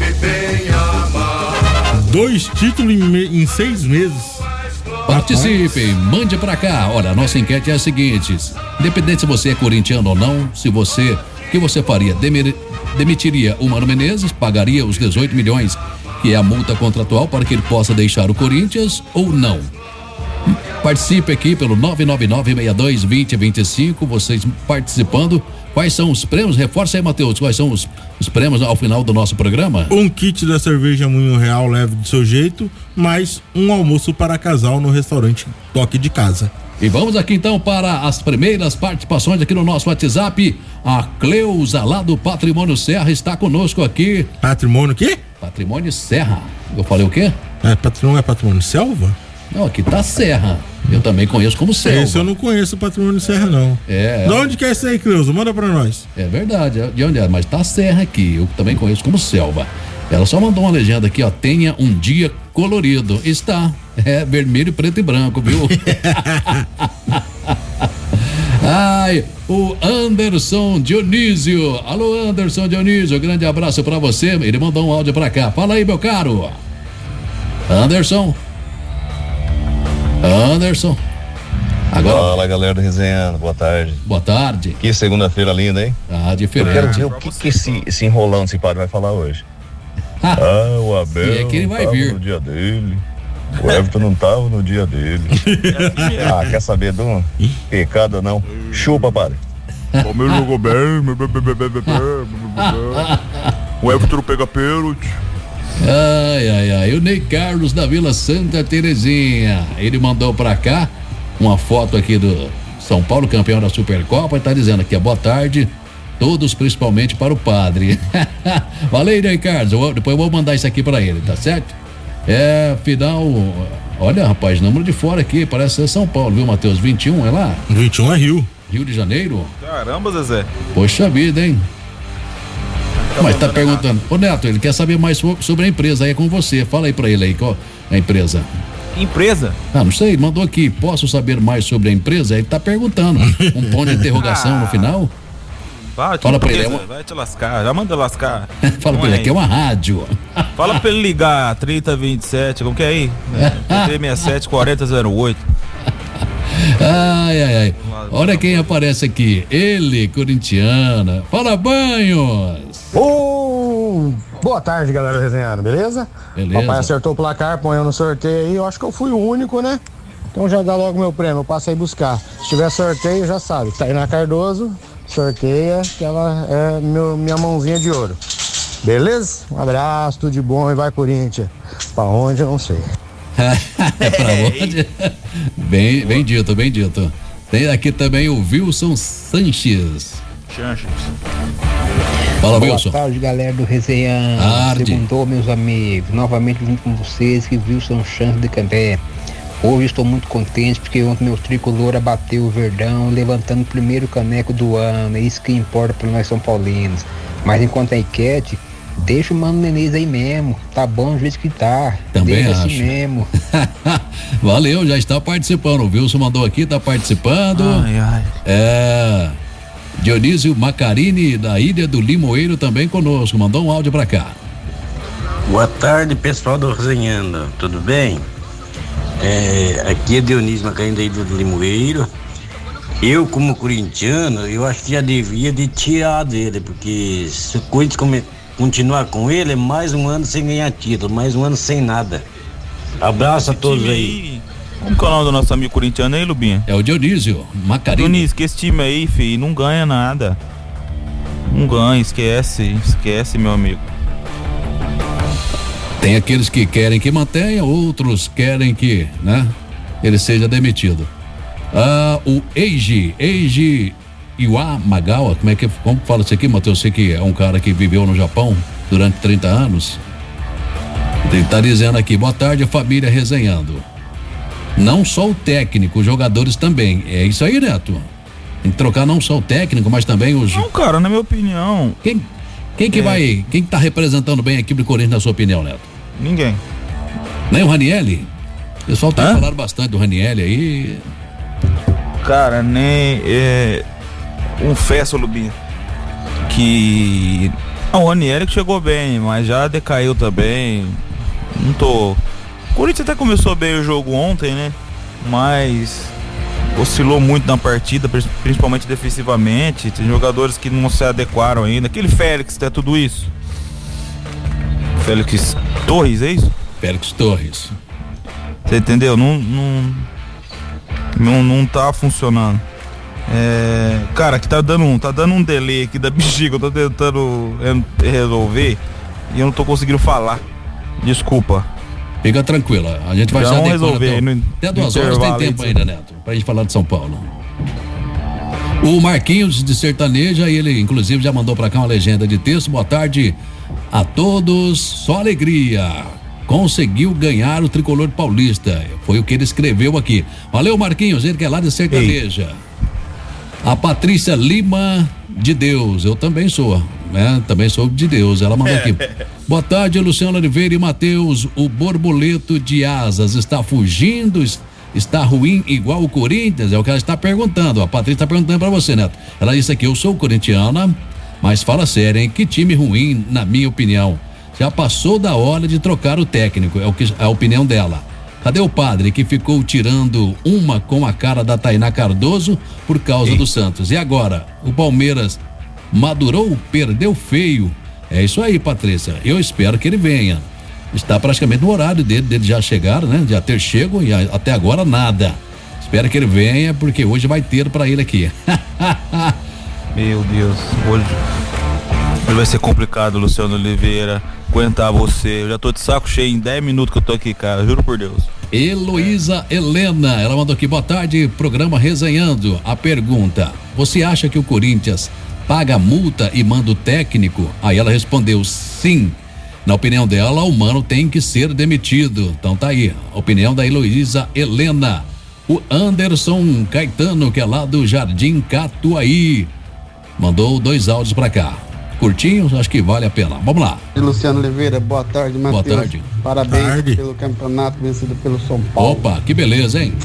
Dois títulos em, me- em seis meses. Participem, mande pra cá. Olha, a nossa enquete é a seguinte: independente se você é corintiano ou não, se você, o que você faria? Demir- demitiria o Mano Menezes, pagaria os dezoito milhões, que é a multa contratual, para que ele possa deixar o Corinthians ou não? Participe aqui pelo nove nove nove, seis dois, dois zero dois cinco, vocês participando. Quais são os prêmios? Reforça aí, Matheus, quais são os, os prêmios ao final do nosso programa? Um kit da cerveja Moinho Real leve do seu jeito, mais um almoço para casal no restaurante Toque de Casa. E vamos aqui então para as primeiras participações aqui no nosso WhatsApp. A Cleusa, lá do Patrimônio Serra, está conosco aqui. Patrimônio o quê? Patrimônio Serra. Eu falei o quê? É, patrimônio é patrimônio selva? Não, aqui tá Serra. Eu também conheço como Selva. Esse eu não conheço o patrimônio Serra, não. É, De onde que é esse aí, Cleusa? Manda pra nós. é verdade. é De onde é? Mas tá Serra aqui. Eu também conheço como Selva. Ela só mandou uma legenda aqui, ó. Tenha um dia colorido. Está. É vermelho, preto e branco, viu? Ai, o Anderson Dionísio. Alô, Anderson Dionísio, grande abraço pra você. Ele mandou um áudio pra cá. Fala aí, meu caro. Anderson. Anderson. Agora, Fala, galera do Resenha, boa tarde. boa tarde. Que segunda-feira linda, hein? Ah, Eu quero diferente. ver o que, que esse, esse enrolão esse padre vai falar hoje. Ah, Ah, o Abel E é que ele vai não tava vir. no dia dele. O Everton não tava no dia dele. Ah, quer saber de um pecado ou não? Chupa, padre. Palmeiras jogou bem. O Everton pega pênalti. Ai, ai, ai. O Ney Carlos da Vila Santa Terezinha. Ele mandou pra cá uma foto aqui do São Paulo, campeão da Supercopa. E tá dizendo aqui, boa tarde. Todos, principalmente para o padre. Valeu, Ney Carlos. Eu, depois eu vou mandar isso aqui pra ele, tá certo? É, final. Olha, rapaz, número de fora aqui. Parece ser São Paulo, viu, Matheus? vinte e um, é lá? vinte e um é Rio. Rio de Janeiro? Caramba, Zezé. Poxa vida, hein? Mas tá perguntando, ô Neto, ele quer saber mais sobre a empresa, aí é com você, fala aí pra ele aí, qual é a empresa? Empresa? Ah, não sei, mandou aqui, posso saber mais sobre a empresa? Ele tá perguntando, um ponto de interrogação no final? Vai, fala pra ele, vai te lascar, já manda lascar. Fala pra ele, aqui é uma rádio. Fala pra ele ligar, trinta, vinte e sete, como que é aí? três seis sete, quarenta, zero oito. Ai, ai, ai. Olha quem aparece aqui. Ele, corintiana. Fala, Banhos. Oh, boa tarde, galera resenhando, beleza? Beleza. Papai acertou o placar, põe eu no sorteio aí. Eu acho que eu fui o único, né? Então já dá logo meu prêmio, eu passo aí buscar. Se tiver sorteio, já sabe. Tainá Cardoso, sorteia, que ela é meu, minha mãozinha de ouro. Beleza? Um abraço, tudo de bom e vai, Corinthians. Pra onde, eu não sei. É pra onde? Bem, bem dito, bem dito. Tem aqui também o Wilson Sanches. Sanches. Fala, Boa Wilson. Boa tarde, galera do Resenha. Segundou, meus amigos. Novamente junto com vocês, que Wilson Sanches de Cambé. Hoje estou muito contente porque ontem meu tricolor abateu o Verdão, levantando o primeiro caneco do ano. É isso que importa para nós São Paulinos. Mas enquanto a enquete, deixa o Mano Menezes aí mesmo. Tá bom do jeito que tá. Também deixa acho. assim mesmo. Valeu, já está participando. O Wilson mandou aqui, tá participando. Ai, ai. É. Dionísio Macarini, da Ilha do Limoeiro, também conosco. Mandou um áudio pra cá. Boa tarde, pessoal do Resenhando. Tudo bem? É, aqui é Dionísio Macarini, da Ilha do Limoeiro. Eu, como corintiano, eu acho que já devia de tirar dele, porque se o Corinthians come, continuar com ele, é mais um ano sem ganhar título, mais um ano sem nada. Abraço a todos aí. Como que é o nome do nosso amigo corintiano aí, Lubinha? É o Dionísio Macarini. Dionísio, que esse time aí, filho, não ganha nada. Não ganha, esquece, esquece, meu amigo. Tem aqueles que querem que mantenha, outros querem que, né, ele seja demitido. Ah, o Eiji, Eiji Iwamagawa, como é que, como fala isso aqui, Matheus? Você que é um cara que viveu no Japão durante trinta anos. Ele tá dizendo aqui, boa tarde, família resenhando. Não só o técnico, os jogadores também. É isso aí, Neto. Tem que trocar não só o técnico, mas também os... Não, cara, na minha opinião... Quem, quem que é. vai, quem que tá representando bem a equipe do Corinthians, na sua opinião, Neto? Ninguém. Nem o Ranielli? O pessoal tem Hã? falado bastante do Ranielli aí... Cara, nem é, um fesso, Lubinho, que ah, o Ranieri que chegou bem, mas já decaiu também. Não tô. O Corinthians até começou bem o jogo ontem, né? Mas oscilou muito na partida, principalmente defensivamente. Tem jogadores que não se adequaram ainda. Aquele Félix, é tudo isso. Félix Torres, é isso? Félix Torres. Você entendeu? Não, não, não, não tá funcionando. É, cara, que tá dando um, tá dando um delay aqui da bexiga. Eu tô tentando resolver e eu não tô conseguindo falar. Desculpa. Fica tranquila, a gente vai já já resolver. Até, no, até duas horas tem tempo aí, ainda, Neto, pra gente falar de São Paulo. O Marquinhos de Sertaneja, ele inclusive já mandou pra cá uma legenda de texto. Boa tarde a todos, só alegria. Conseguiu ganhar o tricolor paulista. Foi o que ele escreveu aqui. Valeu, Marquinhos, ele que é lá de Sertaneja. Ei. A Patrícia Lima de Deus, eu também sou, né? Também sou de Deus. Ela mandou aqui. Boa tarde, Luciano Oliveira e Matheus. O borboleto de asas está fugindo, está ruim igual o Corinthians? É o que ela está perguntando. A Patrícia está perguntando para você, Neto. Ela disse aqui, eu sou corintiana, mas fala sério, hein? Que time ruim, na minha opinião. Já passou da hora de trocar o técnico, é o que, a opinião dela. Cadê o padre que ficou tirando uma com a cara da Tainá Cardoso por causa Ei. do Santos? E agora, o Palmeiras madurou, perdeu feio. É isso aí, Patrícia. Eu espero que ele venha. Está praticamente no horário dele, dele já chegar, né? Já ter chego e até agora nada. Espero que ele venha, porque hoje vai ter para ele aqui. Meu Deus, hoje, hoje vai ser complicado, Luciano Oliveira, aguentar você. Eu já tô de saco cheio em dez minutos que eu tô aqui, cara, juro por Deus. Heloísa Helena, ela mandou aqui, boa tarde, programa Resenhando. A pergunta, você acha que o Corinthians paga multa e manda o técnico? Aí ela respondeu sim. Na opinião dela, o Mano tem que ser demitido. Então tá aí, a opinião da Heloísa Helena. O Anderson Caetano, que é lá do Jardim Catuaí, mandou dois áudios pra cá. Curtinhos, acho que vale a pena. Vamos lá. Luciano Oliveira, boa tarde, Matheus. Boa tarde. Parabéns tarde. pelo campeonato vencido pelo São Paulo. Opa, que beleza, hein?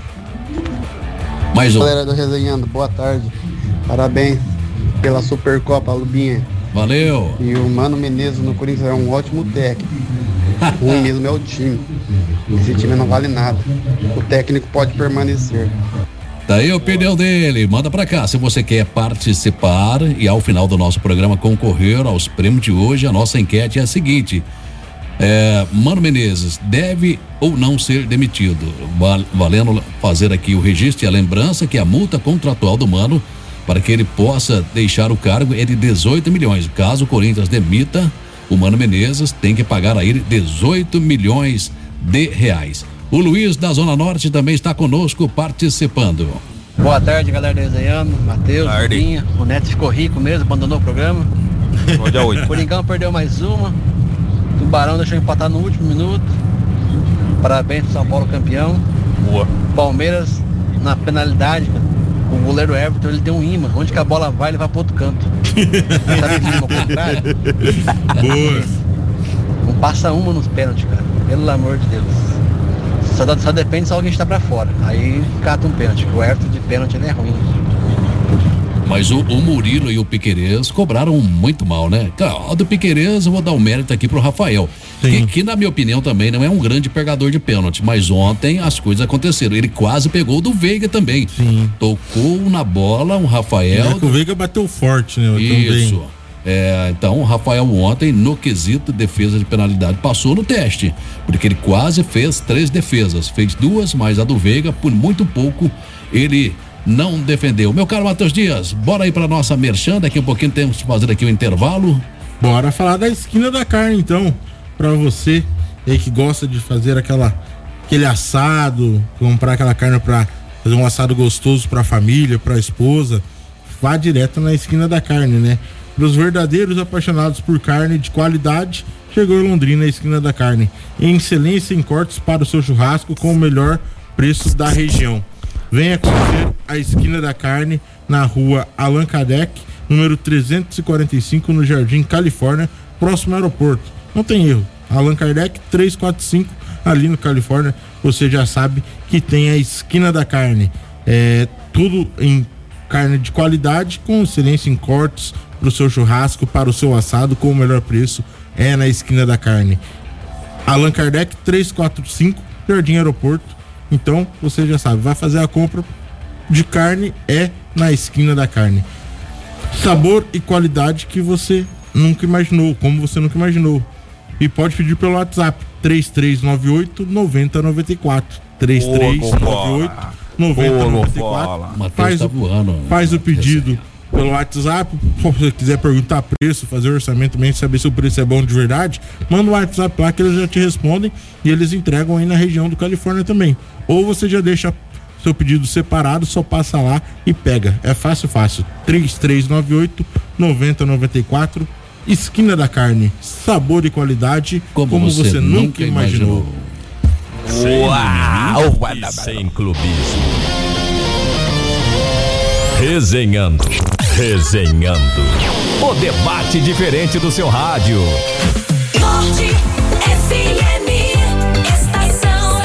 Mais um. Galera do Resenhando, boa tarde. Parabéns pela Supercopa, Lubinha. Valeu. E o Mano Menezes no Corinthians é um ótimo técnico. O ruim mesmo é o time. Esse time não vale nada. O técnico pode permanecer. Daí a opinião dele, manda pra cá. Se você quer participar e ao final do nosso programa concorrer aos prêmios de hoje, a nossa enquete é a seguinte: é, Mano Menezes deve ou não ser demitido? Valendo fazer aqui o registro e a lembrança que a multa contratual do Mano para que ele possa deixar o cargo é de dezoito milhões. Caso o Corinthians demita o Mano Menezes, tem que pagar a ele dezoito milhões de reais. O Luiz da Zona Norte também está conosco participando. Boa tarde, galera do Resenhando. Matheus, Vinha. O Neto ficou rico mesmo, abandonou o programa. O Coringão perdeu mais uma. Tubarão deixou empatar no último minuto. Parabéns pro São Paulo campeão. Boa. Palmeiras na penalidade, o goleiro Everton, ele tem um imã. Onde que a bola vai, ele vai pro outro canto. Sabe esse imã contrário? Boa. Não passa uma nos pênaltis, cara. Pelo amor de Deus. Só, só depende se alguém está pra fora. Aí cata um pênalti. O Everton de pênalti ele é ruim. Mas o, o Murilo e o Piquerez cobraram muito mal, né? Então, do Piquerez eu vou dar o um mérito aqui pro Rafael, que, que na minha opinião também não é um grande pegador de pênalti, mas ontem as coisas aconteceram, ele quase pegou o do Veiga também. Sim. Tocou na bola, um Rafael... É que o Veiga bateu forte, né? Isso. Também. É, então o Rafael ontem no quesito defesa de penalidade passou no teste, porque ele quase fez três defesas, fez duas, mas a do Veiga por muito pouco ele não defendeu. Meu caro Matheus Dias, bora aí pra nossa merchan, daqui a um pouquinho temos que fazer aqui o um intervalo. Bora falar da esquina da carne então, pra você aí que gosta de fazer aquela aquele assado, comprar aquela carne pra fazer um assado gostoso pra família, pra esposa, vá direto na esquina da carne, né? Para os verdadeiros apaixonados por carne de qualidade, chegou em Londrina, a esquina da carne. Em excelência em cortes para o seu churrasco com o melhor preço da região. Venha conhecer a esquina da carne na rua Allan Kardec, número trezentos e quarenta e cinco, no Jardim Califórnia, próximo ao aeroporto. Não tem erro. Allan Kardec trezentos e quarenta e cinco, ali no Califórnia, você já sabe que tem a esquina da carne. É tudo em carne de qualidade, com excelência em cortes para o seu churrasco, para o seu assado, com o melhor preço, é na esquina da carne. Allan Kardec trezentos e quarenta e cinco, Jardim Aeroporto. Então, você já sabe, vai fazer a compra de carne, é na esquina da carne. Sabor e qualidade que você nunca imaginou, como você nunca imaginou. E pode pedir pelo WhatsApp, três três nove oito, nove zero nove quatro. três três nove oito, nove zero nove quatro. Faz, o, faz o pedido pelo WhatsApp. Se você quiser perguntar preço, fazer orçamento também, saber se o preço é bom de verdade, manda um WhatsApp lá que eles já te respondem e eles entregam aí na região do Califórnia também. Ou você já deixa seu pedido separado, só passa lá e pega. É fácil, fácil. três três nove oito, nove zero nove quatro. Esquina da Carne. Sabor e qualidade como, como você, você nunca, nunca imaginou. imaginou. Uau! Sem clubismo. Resenhando. Resenhando. O debate diferente do seu rádio. Norte F M, estação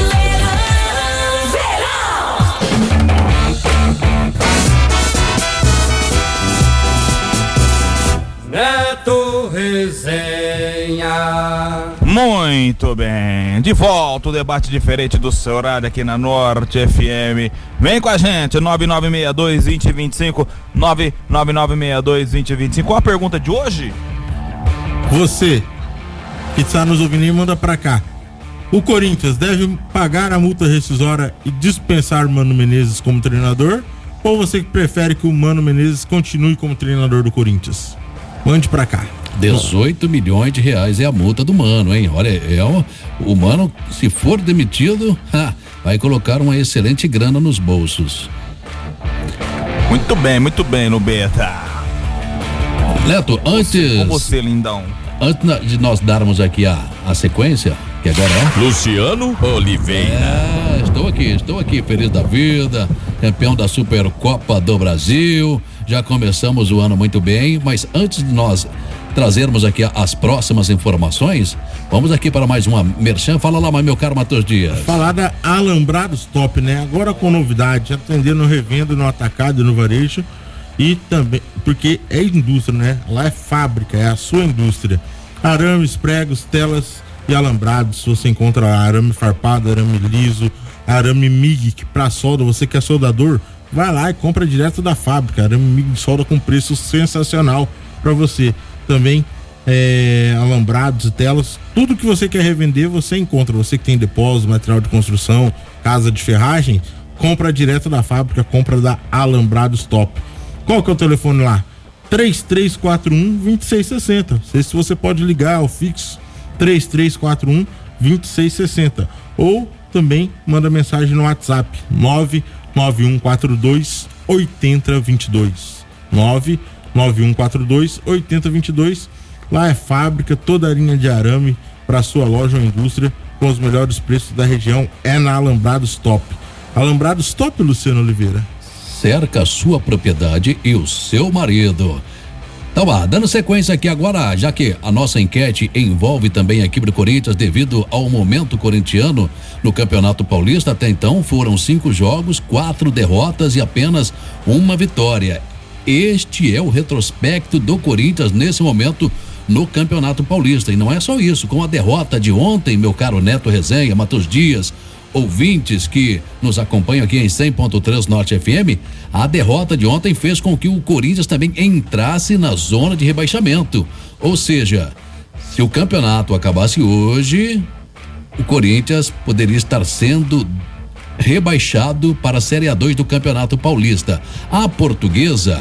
verão. Neto Resenha. Muito bem, de volta o debate diferente do seu horário aqui na Norte F M. Vem com a gente, nove nove seis dois, dois zero dois cinco, nove nove nove seis dois, dois zero dois cinco. Qual a pergunta de hoje? Você que está nos ouvindo, manda pra cá. O Corinthians deve pagar a multa rescisória e dispensar Mano Menezes como treinador? Ou você que prefere que o Mano Menezes continue como treinador do Corinthians? Mande pra cá. dezoito milhões de reais é a multa do Mano, hein? Olha, é um, o Mano, se for demitido, ha, vai colocar uma excelente grana nos bolsos. Muito bem, muito bem, Nubeta. Neto, antes... Com você, lindão. Antes de nós darmos aqui a, a sequência, que agora é... Luciano Oliveira. É, estou aqui, estou aqui, feliz da vida, campeão da Supercopa do Brasil, já começamos o ano muito bem, mas antes de nós trazermos aqui as próximas informações, vamos aqui para mais uma merchan. Fala lá, meu caro Matheus Dias. Falar da Alambrados Top, né? Agora com novidade, atendendo no revenda, no atacado e no varejo, e também, porque é indústria, né? Lá é fábrica, é a sua indústria. Arames, pregos, telas e alambrados, você encontra lá arame farpado, arame liso, arame M I G, que pra solda, você que é soldador, vai lá e compra direto da fábrica. Arame M I G de solda com preço sensacional pra você. Também é, alambrados e telas, tudo que você quer revender você encontra. Você que tem depósito, material de construção, casa de ferragem, compra direto da fábrica, compra da Alambrados Top. Qual que é o telefone lá? três três quatro um, dois seis seis zero. Não sei se você pode ligar ao fixo três três quatro um, dois seis seis zero, ou também manda mensagem no WhatsApp nove nove um quatro dois oito zero dois dois nove nove um quatro dois oito zero dois dois. Lá é fábrica, toda a linha de arame para sua loja ou indústria com os melhores preços da região é na Alambrados Top. Alambrados Top, Luciano Oliveira. Cerca a sua propriedade e o seu marido. Então, ah, dando sequência aqui agora, já que a nossa enquete envolve também a equipe do Corinthians devido ao momento corintiano no Campeonato Paulista. Até então foram cinco jogos, quatro derrotas e apenas uma vitória. Este é o retrospecto do Corinthians nesse momento no Campeonato Paulista. E não é só isso, com a derrota de ontem, meu caro Neto Resenha, Matheus Dias, ouvintes que nos acompanham aqui em cem ponto três Norte F M, a derrota de ontem fez com que o Corinthians também entrasse na zona de rebaixamento. Ou seja, se o campeonato acabasse hoje, o Corinthians poderia estar sendo rebaixado para a Série A dois do Campeonato Paulista. A Portuguesa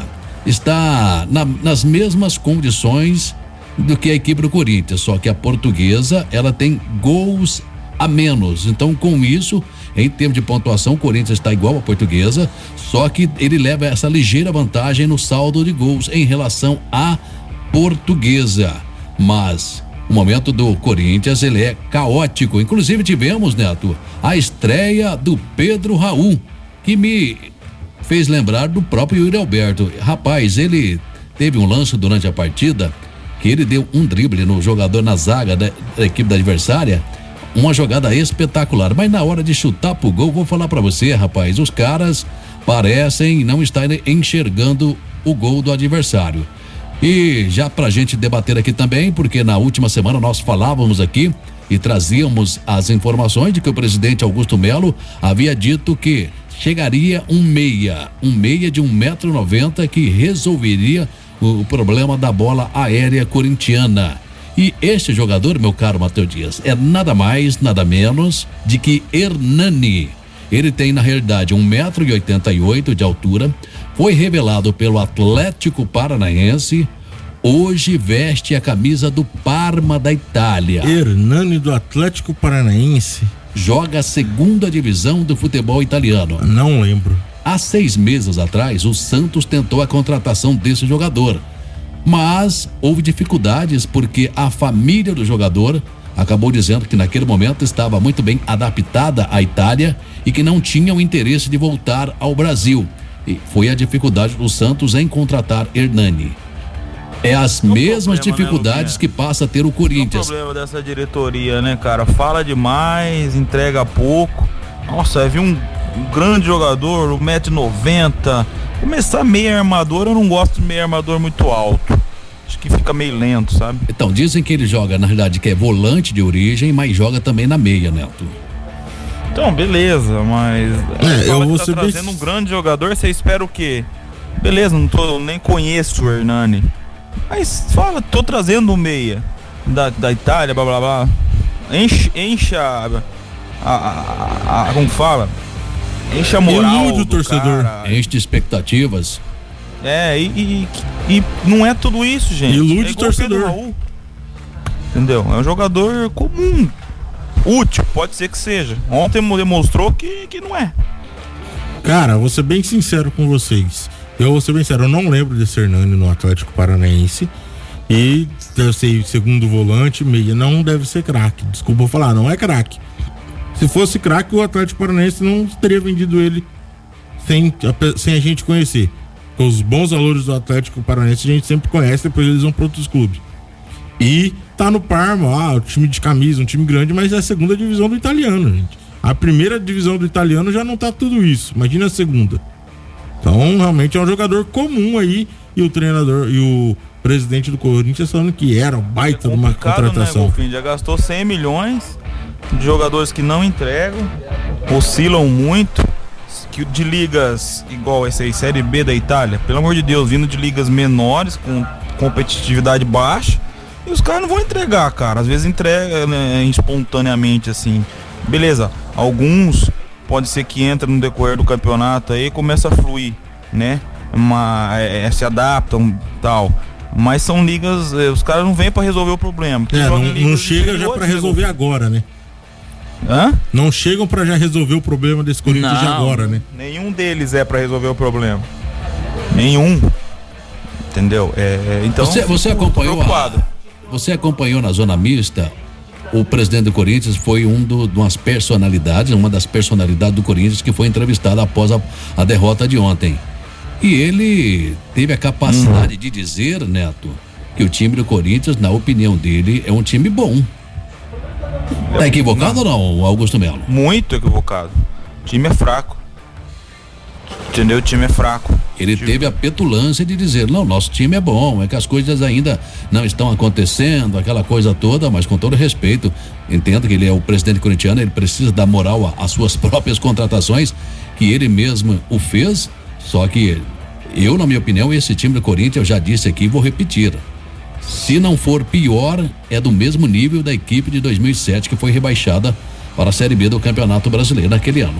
está na, nas mesmas condições do que a equipe do Corinthians, só que a Portuguesa, ela tem gols a menos. Então, com isso, em termos de pontuação, o Corinthians está igual à Portuguesa, só que ele leva essa ligeira vantagem no saldo de gols em relação à Portuguesa. Mas o momento do Corinthians, ele é caótico. Inclusive tivemos, Neto, a estreia do Pedro Raul, que me fez lembrar do próprio Yuri Alberto. Rapaz, ele teve um lance durante a partida que ele deu um drible no jogador na zaga da, da equipe da adversária, uma jogada espetacular, mas na hora de chutar pro gol, vou falar pra você, rapaz, os caras parecem não estarem enxergando o gol do adversário. E já pra gente debater aqui também, porque na última semana nós falávamos aqui e trazíamos as informações de que o presidente Augusto Melo havia dito que chegaria um meia, um meia de um metro e noventa que resolveria o, o problema da bola aérea corintiana. E este jogador, meu caro Matheus Dias, é nada mais, nada menos de que Hernani. Ele tem, na realidade, um metro e oitenta e oito de altura, foi revelado pelo Atlético Paranaense, hoje veste a camisa do Parma da Itália. Hernani do Atlético Paranaense. Joga a segunda divisão do futebol italiano. Não lembro. Há seis meses atrás, o Santos tentou a contratação desse jogador, mas houve dificuldades porque a família do jogador acabou dizendo que naquele momento estava muito bem adaptada à Itália e que não tinha o interesse de voltar ao Brasil. E foi a dificuldade do Santos em contratar Hernani. É as Não mesmas problema, dificuldades né, que passa a ter o Corinthians. O problema dessa diretoria, né, cara? Fala demais, entrega pouco. Nossa, eu vi um, um grande jogador, um metro e noventa. Começar meio armador, eu não gosto de meio armador muito alto. Acho que fica meio lento, sabe? Então, dizem que ele joga, na realidade, que é volante de origem, mas joga também na meia, Neto. Então, beleza, mas É, eu vou tá ser bem- trazendo um grande jogador, você espera o quê? Beleza, não tô, nem conheço o Hernani. Mas fala, tô trazendo um meia da, da Itália, blá blá blá. Enche, enche a, a, a, a como fala? enche a moral Ilude o do torcedor. cara. Enche de expectativas. É, e, e, e não é tudo isso, gente. Ilude é o torcedor. Pedro Raul. Entendeu? É um jogador comum. Útil, pode ser que seja. Ontem demonstrou que, que não é. Cara, vou ser bem sincero com vocês. Eu vou ser bem sincero, eu não lembro desse Hernani no Atlético Paranaense. E deve ser segundo volante, meia. Não deve ser craque. Desculpa eu falar, não é craque. Se fosse craque, o Atlético Paranaense não teria vendido ele sem, sem a gente conhecer. Porque os bons valores do Atlético Paranaense a gente sempre conhece, depois eles vão para outros clubes. E tá no Parma, ah, o time de camisa, um time grande, mas é a segunda divisão do italiano, gente. A primeira divisão do italiano já não tá tudo isso. Imagina a segunda. Então, realmente é um jogador comum aí. E o treinador e o presidente do Corinthians falando que era um baita de uma contratação. Né, Golfinho? Já gastou cem milhões de jogadores que não entregam, oscilam muito, que de ligas igual essa aí, Série B da Itália, pelo amor de Deus, vindo de ligas menores, com competitividade baixa, e os caras não vão entregar, cara. Às vezes entrega, né, espontaneamente, assim. Beleza, alguns pode ser que entra no decorrer do campeonato aí e começa a fluir, né? Uma, é, se adaptam tal. Mas são ligas, é, os caras não vêm pra resolver o problema. É, não, não chega já pra resolver agora, né? Hã? Não chegam pra já resolver o problema desse Corinthians de agora, né? Nenhum deles é pra resolver o problema. Nenhum. Entendeu? É, então, você, você acompanhou a, você acompanhou na zona mista. O presidente do Corinthians foi um do, de umas personalidades, uma das personalidades do Corinthians que foi entrevistada após a, a derrota de ontem. E ele teve a capacidade uhum. de dizer, Neto, que o time do Corinthians, na opinião dele, é um time bom. Tá equivocado não. ou não, Augusto Melo? Muito equivocado. O time é fraco. Entendeu? O time é fraco. Ele time... teve a petulância de dizer, não, nosso time é bom, é que as coisas ainda não estão acontecendo, aquela coisa toda, mas com todo respeito, entenda que ele é o presidente corintiano, ele precisa dar moral às suas próprias contratações, que ele mesmo o fez, só que eu, na minha opinião, esse time do Corinthians, eu já disse aqui e vou repetir, se não for pior, é do mesmo nível da equipe de dois mil e sete, que foi rebaixada para a Série B do Campeonato Brasileiro naquele ano.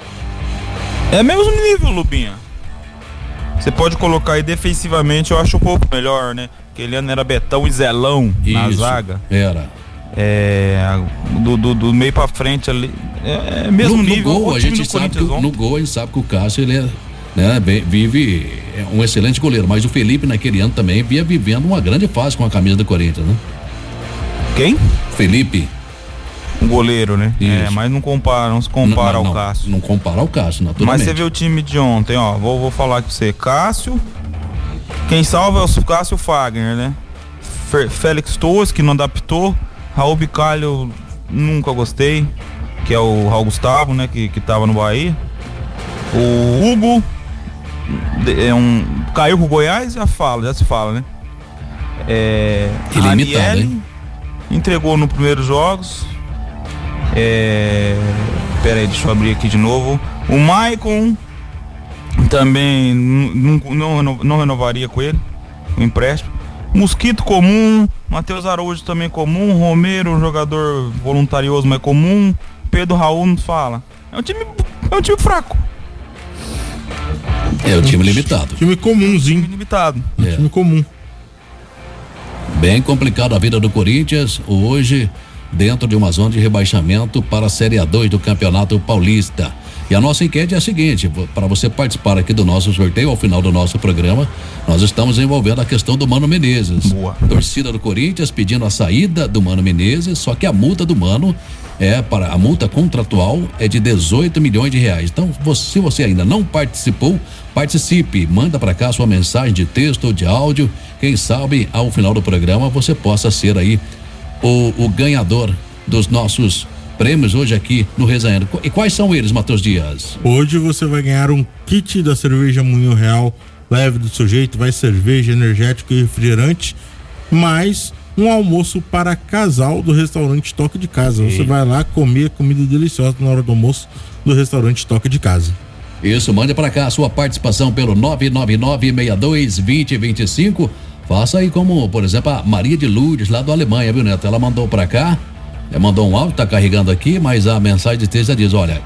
É mesmo nível, Lubinha. Você pode colocar aí defensivamente, eu acho um pouco melhor, né? Aquele ano era Betão e Zelão Isso, na zaga. Era. É. Do, do, do meio pra frente ali. É, é mesmo no, nível. No gol, a gente sabe que, no gol a gente sabe que o Cássio, ele é, né, vive é um excelente goleiro. Mas o Felipe naquele ano também via vivendo uma grande fase com a camisa do Corinthians, né? Quem? Felipe. Um goleiro, né? Isso. É, mas não compara, não se compara não, não, ao Cássio. Não compara ao Cássio, naturalmente. Mas você vê o time de ontem, ó. Vou, vou falar com você. Cássio. Quem salva é o Cássio Fagner, né? Fer, Félix Torres, que não adaptou. Raul Bicalho, nunca gostei. Que é o Raul Gustavo, né? Que, que tava no Bahia. O Hugo. É um, caiu pro Goiás, já fala, já se fala, né? É. Ilimitado, hein? Entregou nos primeiros jogos. É... Pera aí, deixa eu abrir aqui de novo. O Maicon também não, não, não renovaria com ele o empréstimo. Mosquito comum, Matheus Araújo também comum, Romero, jogador voluntarioso, mas comum. Pedro Raul não fala. É um time, é um time fraco. É o time limitado. Time comumzinho. Time limitado. É. Time comum. Bem complicado a vida do Corinthians hoje, dentro de uma zona de rebaixamento para a Série A dois do Campeonato Paulista. E a nossa enquete é a seguinte, para você participar aqui do nosso sorteio, ao final do nosso programa, nós estamos envolvendo a questão do Mano Menezes. Boa. Torcida do Corinthians pedindo a saída do Mano Menezes, só que a multa do Mano é para, a multa contratual é de dezoito milhões de reais. Então, você, se você ainda não participou, participe, manda para cá sua mensagem de texto ou de áudio, quem sabe ao final do programa você possa ser aí O, o ganhador dos nossos prêmios hoje aqui no Resenhando. E quais são eles, Matheus Dias? Hoje você vai ganhar um kit da cerveja Moinho Real, leve do seu jeito, vai cerveja, energético e refrigerante, mais um almoço para casal do restaurante Toque de Casa. Você vai lá comer comida deliciosa na hora do almoço do restaurante Toque de Casa. Isso, mande para cá a sua participação pelo nove nove nove, seis dois, dois zero dois cinco. Faça aí como, por exemplo, a Maria de Lourdes, lá da Alemanha, viu, Neto? Ela mandou pra cá, ela mandou um áudio, tá carregando aqui, mas a mensagem de texto diz, olha,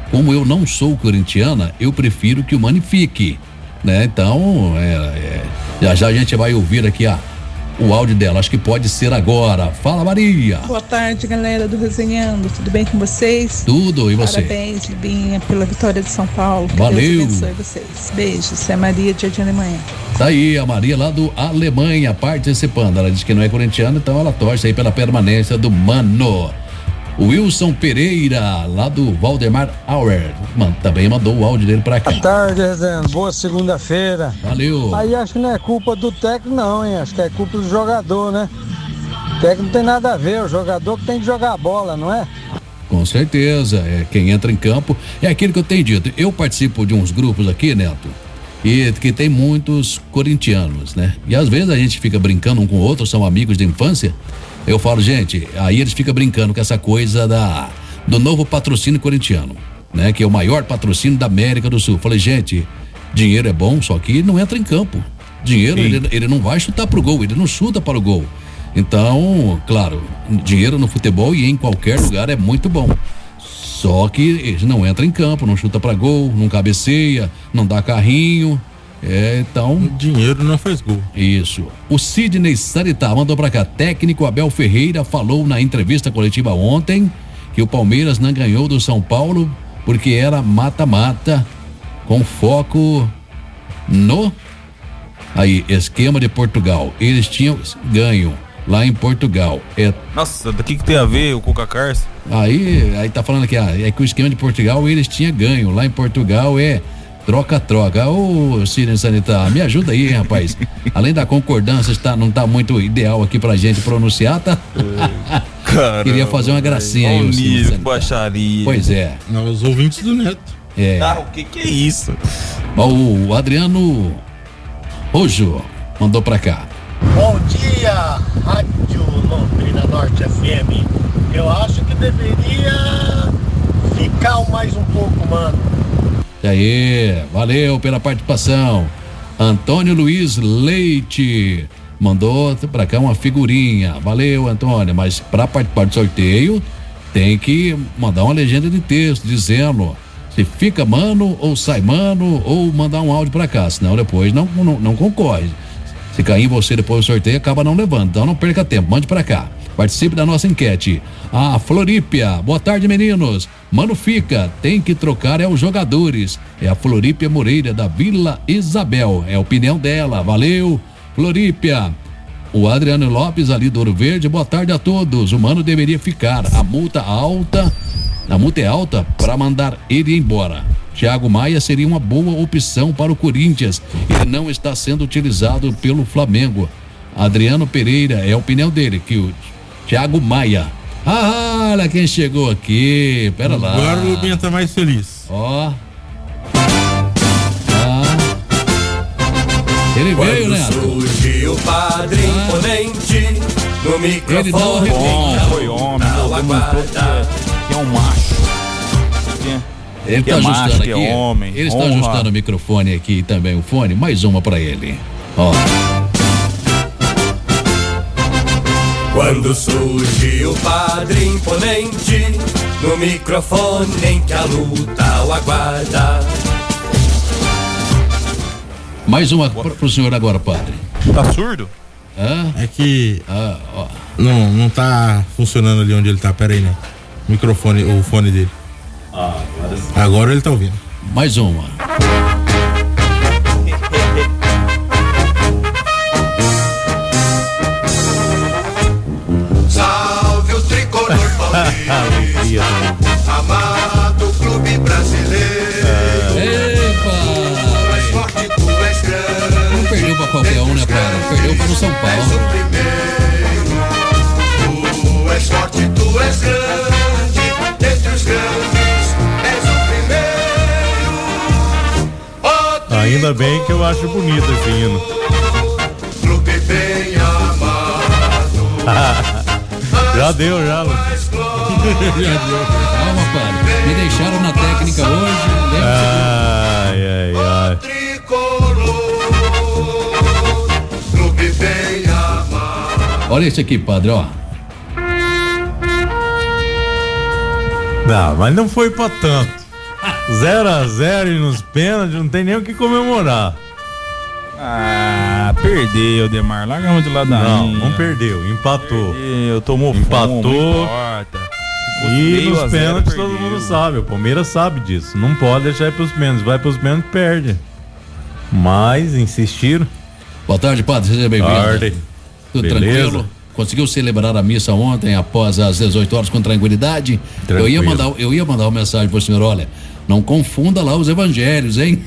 como eu não sou corintiana, eu prefiro que o Mano fique, né? Então, é, é, já já a gente vai ouvir aqui a, o áudio dela, acho que pode ser agora. Fala, Maria. Boa tarde, galera do Resenhando, tudo bem com vocês? Tudo, e você? Parabéns, Libinha, pela vitória de São Paulo. Que Valeu. Deus abençoe vocês. Beijos, é Maria de Jardim Alemanha. Tá aí a Maria lá do Alemanha participando, ela diz que não é corintiana, então ela torce aí pela permanência do Mano. O Wilson Pereira, lá do Valdemar Auer, mano, também mandou o áudio dele pra cá. Boa tarde, Resenha. Boa segunda-feira. Valeu. Aí acho que não é culpa do técnico, não, hein? Acho que é culpa do jogador, né? O técnico não tem nada a ver, o jogador que tem que jogar a bola, não é? Com certeza, é quem entra em campo, é aquilo que eu tenho dito. Eu participo de uns grupos aqui, Neto, e que tem muitos corintianos, né? E às vezes a gente fica brincando um com o outro, são amigos de infância. Eu falo, gente, aí eles ficam brincando com essa coisa da, do novo patrocínio corintiano, né? Que é o maior patrocínio da América do Sul. Falei, gente, dinheiro é bom, só que não entra em campo. Dinheiro, ele, ele não vai chutar pro gol, ele não chuta para o gol. Então, claro, dinheiro no futebol e em qualquer lugar é muito bom. Só que ele não entra em campo, não chuta para gol, não cabeceia, não dá carrinho. É, então. O dinheiro não faz gol. Isso. O Sidney Saritá mandou pra cá. Técnico Abel Ferreira falou na entrevista coletiva ontem que o Palmeiras não ganhou do São Paulo porque era mata-mata com foco no aí, esquema de Portugal. Eles tinham ganho lá em Portugal. É... Nossa, daqui que tem a ver o Cuca Carça? Aí, aí tá falando aqui, ah, é que o esquema de Portugal eles tinham ganho. Lá em Portugal é troca-troca. Ô, Sidney Sanitar, me ajuda aí, hein, rapaz. Além da concordância, está, não tá muito ideal aqui pra gente pronunciar, tá? Caramba, queria fazer uma gracinha aí, o Sidney. baixaria. Pois é. Não, os ouvintes do Neto. É. Ah, o que que é isso? Ó, o Adriano Rojo mandou pra cá. Bom dia, Rádio Londrina Norte F M. Eu acho que deveria ficar mais um pouco, mano. E aí, valeu pela participação. Antônio Luiz Leite mandou pra cá uma figurinha. Valeu, Antônio, mas pra participar do sorteio tem que mandar uma legenda de texto dizendo se fica mano ou sai mano ou mandar um áudio pra cá, senão depois não, não, não concorre. Se cair em você depois do sorteio, acaba não levando, então não perca tempo, mande pra cá. Participe da nossa enquete. A Florípia, boa tarde, meninos. Mano, fica, tem que trocar é os jogadores. É a Florípia Moreira da Vila Isabel, é a opinião dela. Valeu, Florípia. O Adriano Lopes ali do Ouro Verde, boa tarde a todos. O Mano deveria ficar. A multa alta, a multa é alta para mandar ele embora. Thiago Maia seria uma boa opção para o Corinthians. Ele não está sendo utilizado pelo Flamengo. Adriano Pereira, é a opinião dele, que o Thiago Maia. Ah, olha quem chegou aqui. Pera lá. Agora o Lubinha tá mais feliz. Ó. Ah. Ele veio, né? Surgiu o padre imponente no microfone. Bom, foi homem. Que é um macho. Ele que tá é ajustando macho, aqui. que é homem. Ele está Honra. ajustando o microfone aqui também, o fone. Mais uma pra ele. Ó. Quando surge o padre imponente no microfone em que a luta o aguarda. Mais uma pro, pro senhor agora, padre. Tá surdo? Hã? É que ah, ó. Não, não tá funcionando ali onde ele tá. Pera aí, né? O microfone, o fone dele. Ah, agora sim. Agora ele tá ouvindo. Mais uma. Salve o tricolor paulista, amado clube brasileiro. Tu és forte, tu és grande. Não perdeu pra qualquer um, né, cara? Perdeu para o São Paulo. Tu és forte, tu és grande. Entre os grandes, és o primeiro. Ainda bem que eu acho bonito esse hino. Clube bem amado. Já deu, já, Lu. Já deu. Calma, padre. Me deixaram na técnica hoje. Ai, ai, ai. Clube bem amado. Olha esse aqui, padre, ó. Não, mas não foi pra tanto. zero a zero e nos pênaltis, não tem nem o que comemorar. Ah, perdeu, Demar. Largamos de lado da Não, linha. não perdeu, empatou. Perdeu, tomou Empatou. fumo, não importa. E Meio a nos zero, pênaltis perdeu. todo mundo sabe, o Palmeiras sabe disso. Não pode deixar ir pros pênaltis, vai pros pênaltis, perde. Mas insistiram. Boa tarde, padre, seja bem-vindo. Tarde. Tudo Beleza? tranquilo? Conseguiu celebrar a missa ontem após as dezoito horas com tranquilidade? Eu ia mandar, eu ia mandar uma mensagem pro senhor, olha, não confunda lá os evangelhos, hein?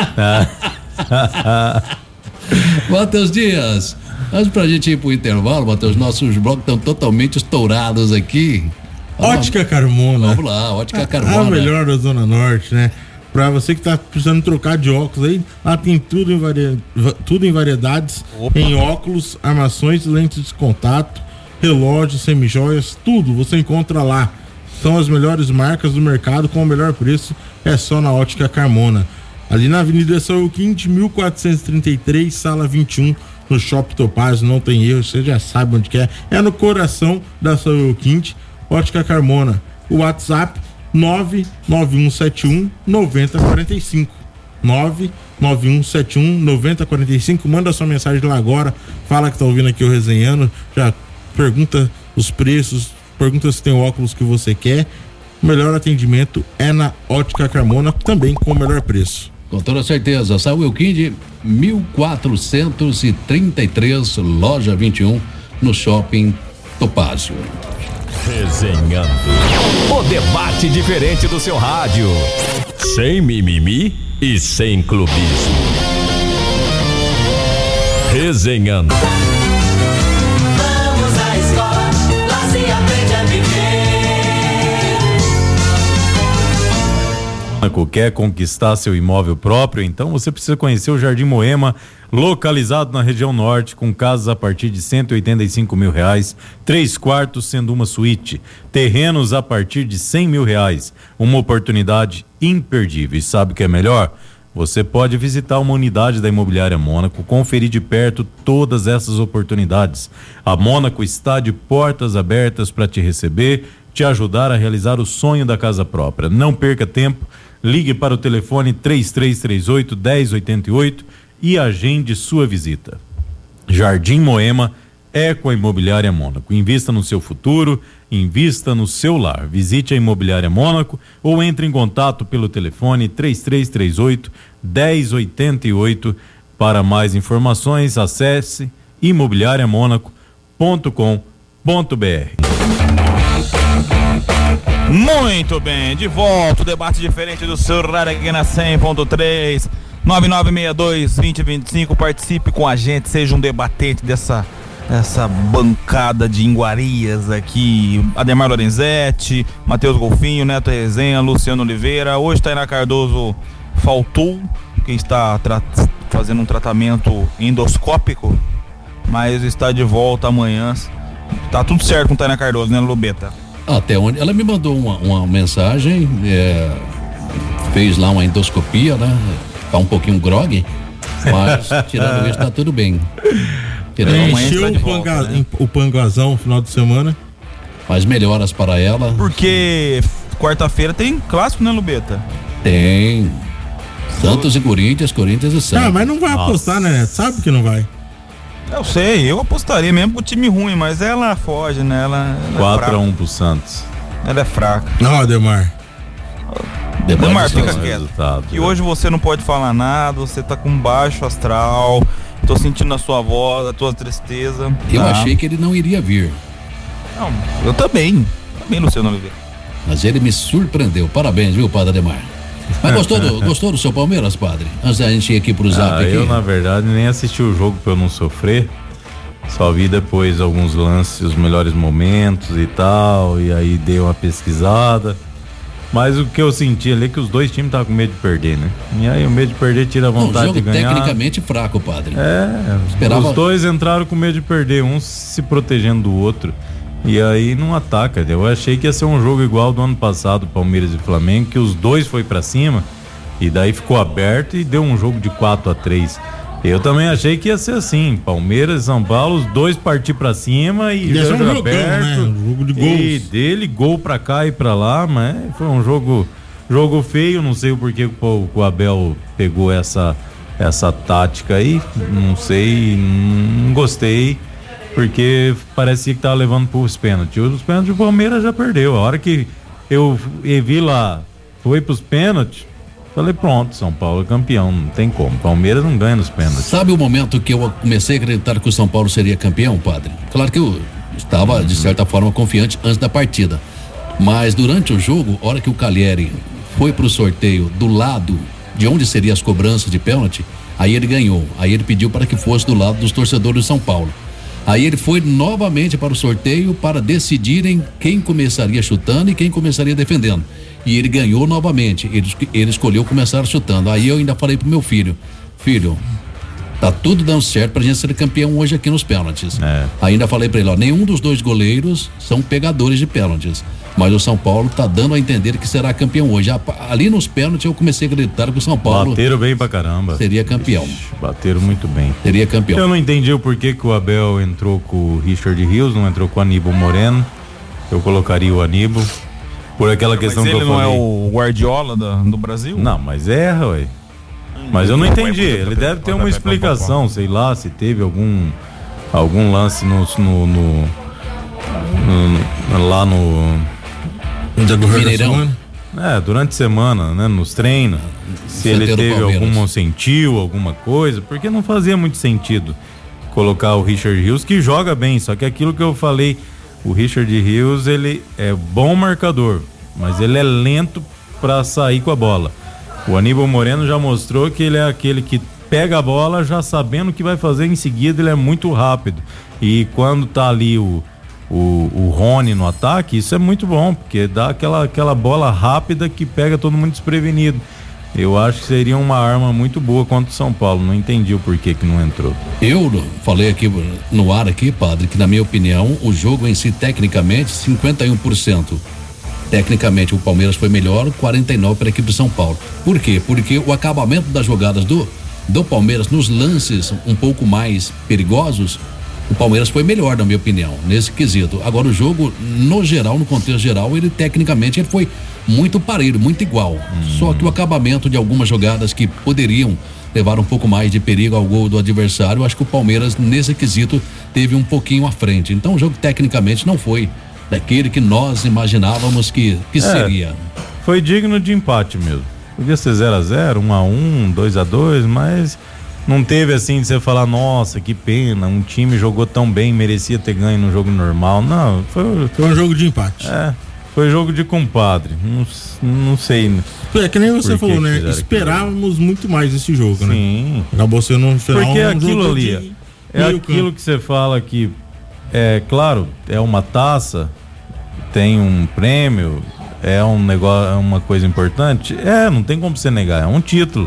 Matheus Dias, antes pra gente ir pro intervalo, Matheus, nossos blocos estão totalmente estourados aqui. Ótica Carmona. Vamos lá, Ótica A Carmona. melhor da Zona Norte, né? Pra você que tá precisando trocar de óculos aí, lá tem tudo em, varia... tudo em variedades, Opa. em óculos, armações, lentes de contato, relógios, semijoias, tudo você encontra lá. São as melhores marcas do mercado com o melhor preço, é só na Ótica Carmona. Ali na Avenida São Quinte, mil quatrocentos e trinta e três, sala vinte e um, no Shopping Topázio, não tem erro, você já sabe onde que é. É no coração da São Quinte, Ótica Carmona. O WhatsApp nove nove um sete um nove zero quatro cinco. nove nove um sete um nove zero quatro cinco. Manda sua mensagem lá agora, fala que tá ouvindo aqui o Resenhando, já pergunta os preços, pergunta se tem o óculos que você quer. O melhor atendimento é na Ótica Carmona, também com o melhor preço. Com toda certeza, Saúl Wilkind, mil quatrocentos e trinta e três, loja vinte e um, no Shopping Topázio. Resenhando. O debate diferente do seu rádio. Sem mimimi e sem clubismo. Resenhando. Vamos à escola, lá se aprende a viver. Quer conquistar seu imóvel próprio? Então você precisa conhecer o Jardim Moema, localizado na região norte, com casas a partir de cento e oitenta e cinco mil reais, três quartos sendo uma suíte, terrenos a partir de cem mil reais, uma oportunidade imperdível. E sabe o que é melhor? Você pode visitar uma unidade da Imobiliária Mônaco, conferir de perto todas essas oportunidades. A Mônaco está de portas abertas para te receber, te ajudar a realizar o sonho da casa própria. Não perca tempo, ligue para o telefone três três três oito, um zero oito oito e agende sua visita. Jardim Moema é com a Imobiliária Mônaco. Invista no seu futuro, invista no seu lar. Visite a Imobiliária Mônaco ou entre em contato pelo telefone três três três oito, um zero oito oito. Para mais informações, acesse imobiliária mônaco ponto com ponto b r. Muito bem, de volta o debate diferente do seu rádio aqui na cem ponto três, nove nove seis dois, dois zero dois cinco. Participe com a gente, seja um debatente dessa essa bancada de iguarias aqui. Ademar Lorenzetti, Matheus Golfinho, Neto Resenha, Luciano Oliveira. Hoje Tainá Cardoso faltou, que está tra- fazendo um tratamento endoscópico, mas está de volta amanhã. Tá tudo certo com Tainá Cardoso, né, Lubeta? Até onde ela me mandou uma, uma mensagem, é, fez lá uma endoscopia, né? Tá um pouquinho grogue, mas tirando isso tá tudo bem. Tirando Encheu tá o, volta, panga, né? o panguazão no final de semana. Mas melhoras para ela. Porque quarta-feira tem clássico, né, Lubeta? Tem. Santos e Corinthians, Corinthians e Santos. Ah, mas não vai Nossa. apostar, né? Sabe que não vai. Eu sei, eu apostaria mesmo com o time ruim, mas ela foge, né? Ela, ela quatro é a um pro Santos. Ela é fraca. Não, Ademar. Demar, fica Esse quieto. resultado, Que né? hoje você não pode falar nada, você tá com baixo astral. Tô sentindo a sua voz, a tua tristeza. Eu tá? achei que ele não iria vir, Não, eu também. Também, Luciano Oliveira. mas ele me surpreendeu. Parabéns, viu, Padre Ademar? Mas gostou do, gostou do seu Palmeiras, Padre? Antes da gente ir aqui pro Zap Ah, aqui. eu, na verdade, nem assisti o jogo pra eu não sofrer. Só vi depois alguns lances, os melhores momentos e tal. E aí dei uma pesquisada. Mas o que eu senti ali é que os dois times estavam com medo de perder, né? E aí o medo de perder tira a Um vontade jogo de ganhar. tecnicamente fraco, Padre. É, Esperava- os dois entraram com medo de perder, um se protegendo do outro. E aí não ataca. Eu achei que ia ser um jogo igual do ano passado, Palmeiras e Flamengo, que os dois foi pra cima e daí ficou aberto e deu um jogo de quatro a três. Eu também achei que ia ser assim, Palmeiras e São Paulo, os dois partir pra cima e Ia ser um jogo jogão, né? Um jogo de E gols. dele, gol pra cá e pra lá, mas foi um jogo Jogo feio, não sei o porquê que o, o Abel pegou essa, essa tática aí, não sei, não gostei, porque parecia que tava levando pros pênaltis. Os pênaltis o Palmeiras já perdeu. A hora que eu vi lá, foi pros pênaltis, falei, pronto, São Paulo é campeão, não tem como. Palmeiras não ganha nos pênaltis. Sabe o momento que eu comecei a acreditar que o São Paulo seria campeão, padre? Claro que eu estava, de certa forma, confiante antes da partida. Mas durante o jogo, a hora que o Calheri foi pro sorteio do lado de onde seriam as cobranças de pênalti, aí ele ganhou. Aí ele pediu para que fosse do lado dos torcedores de São Paulo. Aí ele foi novamente para o sorteio para decidirem quem começaria chutando e quem começaria defendendo. E ele ganhou novamente. Ele, ele escolheu começar chutando. Aí eu ainda falei pro meu filho, filho, tá tudo dando certo pra gente ser campeão hoje aqui nos pênaltis. É. Ainda falei pra ele, ó, nenhum dos dois goleiros são pegadores de pênaltis. Mas o São Paulo tá dando a entender que será campeão hoje. Ali nos pênaltis eu comecei a acreditar que o São Paulo bateram bem pra caramba. Seria campeão. Ixi, bateram muito bem. Seria campeão. Eu não entendi o porquê que o Abel entrou com o Richard Rios, não entrou com o Aníbal Moreno. Eu colocaria o Aníbal. Por aquela questão mas que eu ele falei. não é o Guardiola da, do Brasil? Não, mas erra, ué. Mas eu não entendi. Ele deve ter uma explicação, sei lá, se teve algum algum lance no, no, no, no lá no Mineirão. É, durante a semana, né, nos treinos, se ele teve algum sentiu alguma coisa, porque não fazia muito sentido colocar o Richard Rios, que joga bem, só que aquilo que eu falei, o Richard Rios, ele é bom marcador, mas ele é lento para sair com a bola. O Aníbal Moreno já mostrou que ele é aquele que pega a bola já sabendo o que vai fazer em seguida, ele é muito rápido. E quando tá ali o, o, o Rony no ataque, isso é muito bom, porque dá aquela, aquela bola rápida que pega todo mundo desprevenido. Eu acho que seria uma arma muito boa contra o São Paulo. Não entendi o porquê que não entrou. Eu falei aqui no ar aqui, padre, que na minha opinião o jogo em si, tecnicamente, cinquenta e um por cento. Tecnicamente o Palmeiras foi melhor, quarenta e nove por cento para a equipe de São Paulo. Por quê? Porque o acabamento das jogadas do, do Palmeiras nos lances um pouco mais perigosos, o Palmeiras foi melhor, na minha opinião, nesse quesito. Agora o jogo, no geral, no contexto geral, ele tecnicamente ele foi muito parelho, muito igual. Hum. Só que o acabamento de algumas jogadas que poderiam levar um pouco mais de perigo ao gol do adversário, eu acho que o Palmeiras, nesse quesito, teve um pouquinho à frente. Então o jogo tecnicamente não foi daquele que nós imaginávamos que, que é, seria. Foi digno de empate mesmo. Podia ser zero a zero, um a um, dois a dois, mas não teve assim de você falar, nossa, que pena, um time jogou tão bem, merecia ter ganho no jogo normal. Não, foi, foi um jogo de empate. É, foi jogo de compadre. Não, não sei. É que nem você falou, né? Esperávamos aquilo. Muito mais esse jogo, Sim. né? Sim. Acabou sendo um final. Porque um aquilo jogo ali de é aquilo campo. Que você fala que, é claro, é uma taça, tem um prêmio, é um negócio, é uma coisa importante. É, não tem como você negar, é um título.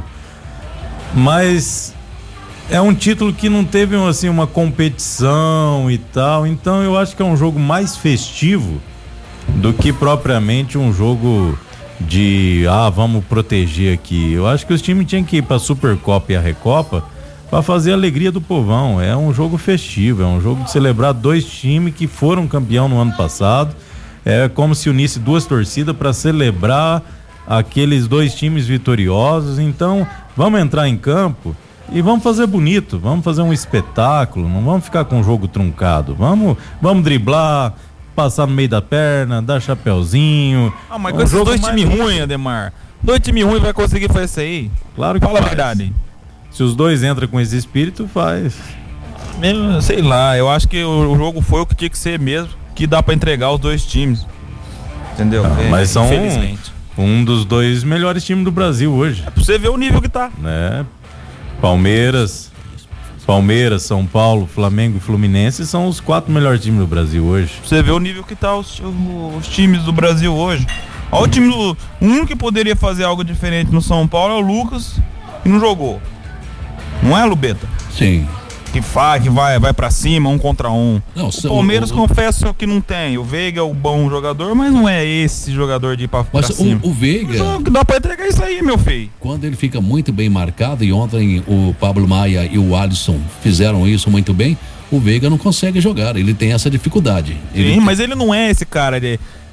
Mas é um título que não teve assim uma competição e tal, então eu acho que é um jogo mais festivo do que propriamente um jogo de ah, vamos proteger aqui. Eu acho que os times tinham que ir para a Supercopa e a Recopa para fazer a alegria do povão. É um jogo festivo, é um jogo de celebrar dois times que foram campeão no ano passado. É como se unisse duas torcidas para celebrar aqueles dois times vitoriosos. Então vamos entrar em campo e vamos fazer bonito, vamos fazer um espetáculo, não vamos ficar com o jogo truncado, vamos, vamos driblar, passar no meio da perna, dar chapeuzinho. Ah, mas com um esses dois times ruins, Ademar, dois times ruins vai conseguir fazer isso aí? Claro que fala faz. A verdade. Se os dois entram com esse espírito, faz. Mesmo, sei lá, eu acho que o, o jogo foi o que tinha que ser mesmo, que dá pra entregar os dois times, entendeu? Não, é, mas são um, um dos dois melhores times do Brasil hoje. É pra você ver o nível que tá. É. Palmeiras, Palmeiras, São Paulo, Flamengo e Fluminense são os quatro melhores times do Brasil hoje. Você vê o nível que tá os, os times do Brasil hoje. Olha o time do, o único que poderia fazer algo diferente no São Paulo é o Lucas, e não jogou. Não é, Lubeta? Sim. Que faz, que vai, vai pra cima, um contra um. Não, o Palmeiras, o, o, confesso que não tem. O Veiga é o bom jogador, mas não é esse jogador de ir pra, mas pra o, cima. o Veiga... Mas dá pra entregar isso aí, meu filho. Quando ele fica muito bem marcado, e ontem o Pablo Maia e o Alisson fizeram isso muito bem, o Veiga não consegue jogar, ele tem essa dificuldade. Sim, ele mas ele não é esse cara de,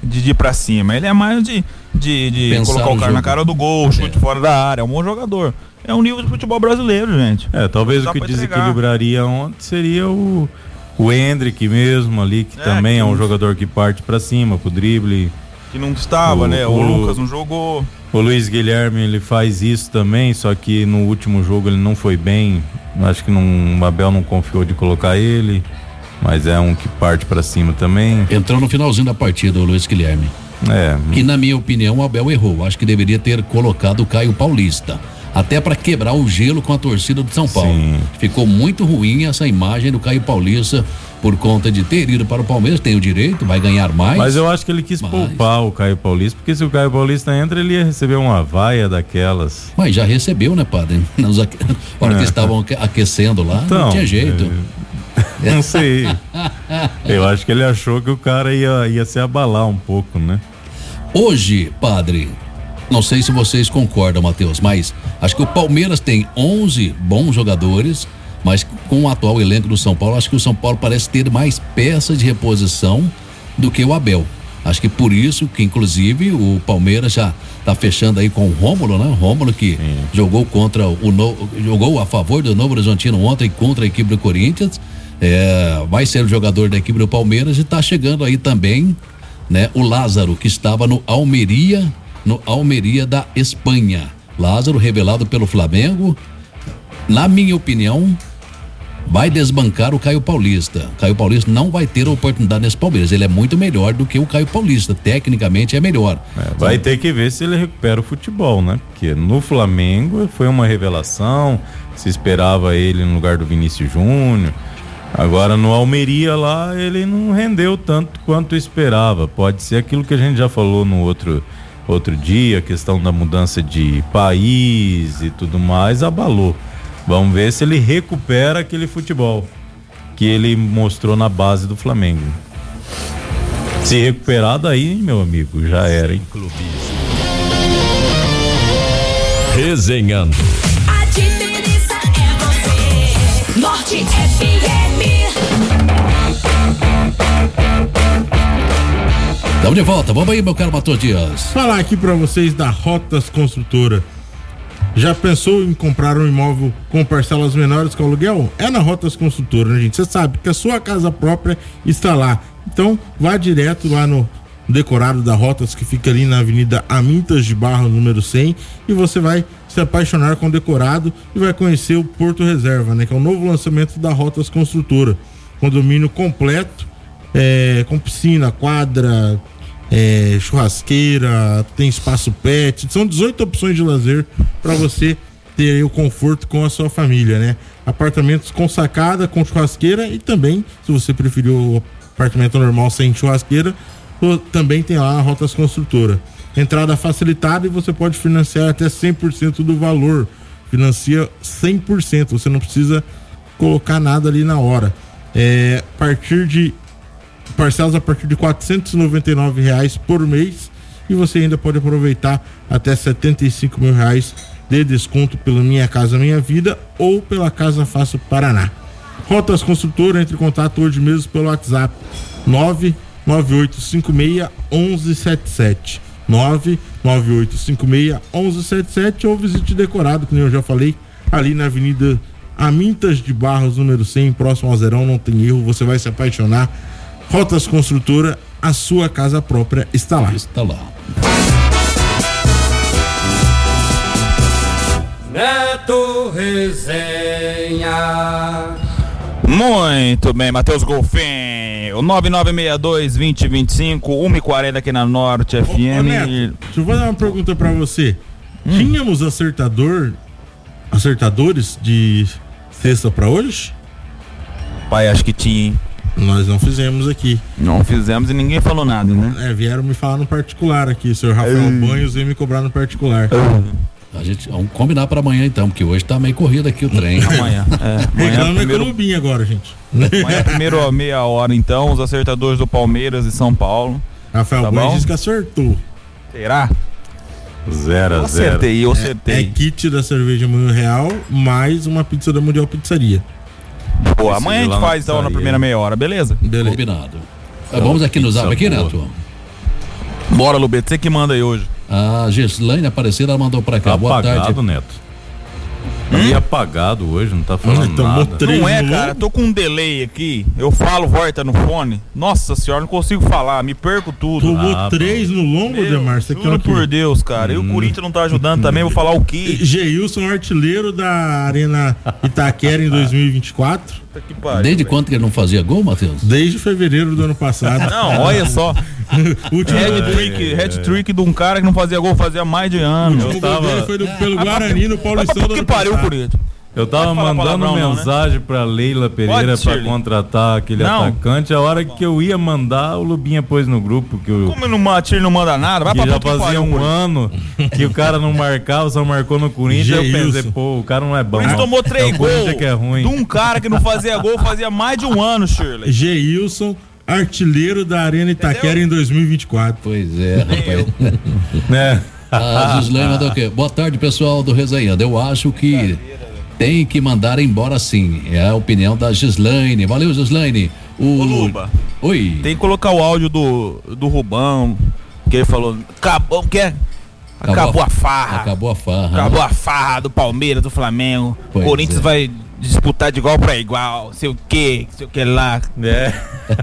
de, de ir pra cima. Ele é mais de, de, de colocar o cara jogo na cara do gol, chute é. fora da área. É um bom jogador. É um nível de futebol brasileiro, gente. É, talvez o que desequilibraria ontem seria o, o Hendrick mesmo ali, que é, também que é um jogador que parte pra cima, pro drible. Que não estava, o, né? O, o Lucas não jogou. O Luiz Guilherme, ele faz isso também, só que no último jogo ele não foi bem. Acho que não, o Abel não confiou de colocar ele, mas é um que parte pra cima também. Entrou no finalzinho da partida o Luiz Guilherme. É. Que na minha opinião o Abel errou. Acho que deveria ter colocado o Caio Paulista. Até para quebrar o gelo com a torcida do São Paulo. Sim. Ficou muito ruim essa imagem do Caio Paulista por conta de ter ido para o Palmeiras, tem o direito, vai ganhar mais. Mas eu acho que ele quis mas... poupar o Caio Paulista, porque se o Caio Paulista entra, ele ia receber uma vaia daquelas. Mas já recebeu, né, padre? Na hora é. que estavam aquecendo lá, então, não tinha jeito. É... Não sei. Eu acho que ele achou que o cara ia, ia se abalar um pouco, né? Hoje, padre, não sei se vocês concordam, Matheus, mas acho que o Palmeiras tem onze bons jogadores, mas com o atual elenco do São Paulo, acho que o São Paulo parece ter mais peças de reposição do que o Abel. Acho que por isso que, inclusive, o Palmeiras já tá fechando aí com o Rômulo, né? O Rômulo que Sim. jogou contra o no... jogou a favor do Novo Horizontino ontem contra a equipe do Corinthians. É... vai ser o jogador da equipe do Palmeiras e tá chegando aí também, né? O Lázaro, que estava no Almeria, no Almeria da Espanha. Lázaro, revelado pelo Flamengo. Na minha opinião, vai desbancar o Caio Paulista. Caio Paulista não vai ter oportunidade nesse Palmeiras. Ele é muito melhor do que o Caio Paulista. Tecnicamente é melhor. É, vai então, ter que ver se ele recupera o futebol, né? Porque no Flamengo foi uma revelação. Se esperava ele no lugar do Vinícius Júnior. Agora no Almeria lá ele não rendeu tanto quanto esperava. Pode ser aquilo que a gente já falou no outro, outro dia, a questão da mudança de país e tudo mais, abalou. Vamos ver se ele recupera aquele futebol que ele mostrou na base do Flamengo. Se recuperar daí, meu amigo, já era, hein? Resenhando. A diferença é você. Norte F M. Estamos de volta, vamos aí, meu caro Matheus Dias. Falar aqui pra vocês da Rotas Construtora. Já pensou em comprar um imóvel com parcelas menores que o aluguel? É na Rotas Construtora, né, gente? Você sabe que a sua casa própria está lá. Então, vá direto lá no decorado da Rotas, que fica ali na Avenida Amintas de Barros, número cem, e você vai se apaixonar com o decorado e vai conhecer o Porto Reserva, né? Que é o novo lançamento da Rotas Construtora. Condomínio completo, é, com piscina, quadra, É, churrasqueira, tem espaço pet, são dezoito opções de lazer para você ter aí o conforto com a sua família, né? Apartamentos com sacada, com churrasqueira e também, se você preferir o apartamento normal sem churrasqueira, também tem lá a Rotas Construtora. Entrada facilitada e você pode financiar até cem por cento do valor. Financia cem por cento, você não precisa colocar nada ali na hora. É, a partir de parcelas a partir de quatrocentos e noventa e nove reais por mês e você ainda pode aproveitar até setenta e cinco mil reais de desconto pelo Minha Casa Minha Vida ou pela Casa Fácil Paraná. Rotas Construtora, entre em contato hoje mesmo pelo WhatsApp nove nove oito cinco seis um um sete sete nove nove oito cinco seis um um sete sete ou visite decorado, como eu já falei, ali na Avenida Amintas de Barros, número cem, próximo ao Zerão, não tem erro, você vai se apaixonar. Rotas Construtora, a sua casa própria está lá. Está lá. Neto Resenha. Muito bem, Matheus Golfinho. nove nove seis dois, dois zero dois cinco, uma e quarenta aqui na Norte F M. Ô, Neto, deixa eu fazer uma pergunta pra você. Hum. Tínhamos acertador, acertadores de sexta pra hoje? Pai, acho que tinha, hein? Nós não fizemos aqui. Não fizemos e ninguém falou nada, né? É, vieram me falar no particular aqui, o senhor Rafael Ei. Banhos veio me cobrar no particular. A gente, vamos combinar para amanhã então, porque hoje tá meio corrido aqui o trem. Amanhã. É, amanhã primeiro... Clubinho agora, gente. Amanhã primeiro meia hora então, os acertadores do Palmeiras e São Paulo. Rafael tá Banhos disse que acertou. Será? Zero a zero. Acertei, eu acertei. É, é kit da cerveja Moinho Real mais uma pizza da Mundial Pizzaria. Pô, amanhã a gente faz então na primeira meia hora, beleza? Beleza. Combinado. Oh, vamos aqui no zap aqui, Neto. Bora, Lubeto, você que manda aí hoje. A Gislaine Aparecida mandou pra cá. Tá Boa apagado, tarde. Neto. E apagado hoje, não tá falando Hum, nada. Não é, cara, tô com um delay aqui. Eu falo, volta no fone. Nossa senhora, não consigo falar, me perco tudo. Tomou Ah, três no lombo, Demar? Você Juro por Deus, cara. E o Corinthians não tá ajudando também, vou falar o quê? Geilson, artilheiro da Arena Itaquera em dois mil e vinte e quatro. Que pariu, Desde véio. quando que ele não fazia gol, Matheus? Desde fevereiro do ano passado. Não, olha só. Último Head-trick head trick de um cara que não fazia gol fazia mais de ano. O gol dele foi do, pelo Guarani no Paulistão do Que ano pariu, passado. Corinthians. Eu tava falar mandando palavrão, não, mensagem né? pra Leila Pereira Pode, pra Shirley. contratar aquele Não. atacante. A hora que eu ia mandar, o Lubinha pôs no grupo que eu. Como ele não mata, ele não manda nada? Vai que pra já puta que fazia pariu, um Corinthians. ano que o cara não marcava, só marcou no Corinthians. Eu Geilson. pensei, pô, o cara não é bom. Corinthians não. tomou três É o Corinthians gols que é ruim. de um cara que não fazia gol fazia mais de um ano, Shirley. Geilson, artilheiro da Arena Itaquera em dois mil e vinte e quatro. Pois é, rapaz. É. A Gislaine mandou o quê? Boa tarde, pessoal do Resenhando. Eu acho que tem que mandar embora sim. É a opinião da Gislaine. Valeu, Gislaine. O Ô, Luba. Oi. Tem que colocar o áudio do, do Rubão, que ele falou, acabou, que é? Acabou a farra. Acabou a farra. Acabou a farra do Palmeiras, do Flamengo. Pois Corinthians é. vai disputar de igual pra igual, sei o que, sei o que lá. É.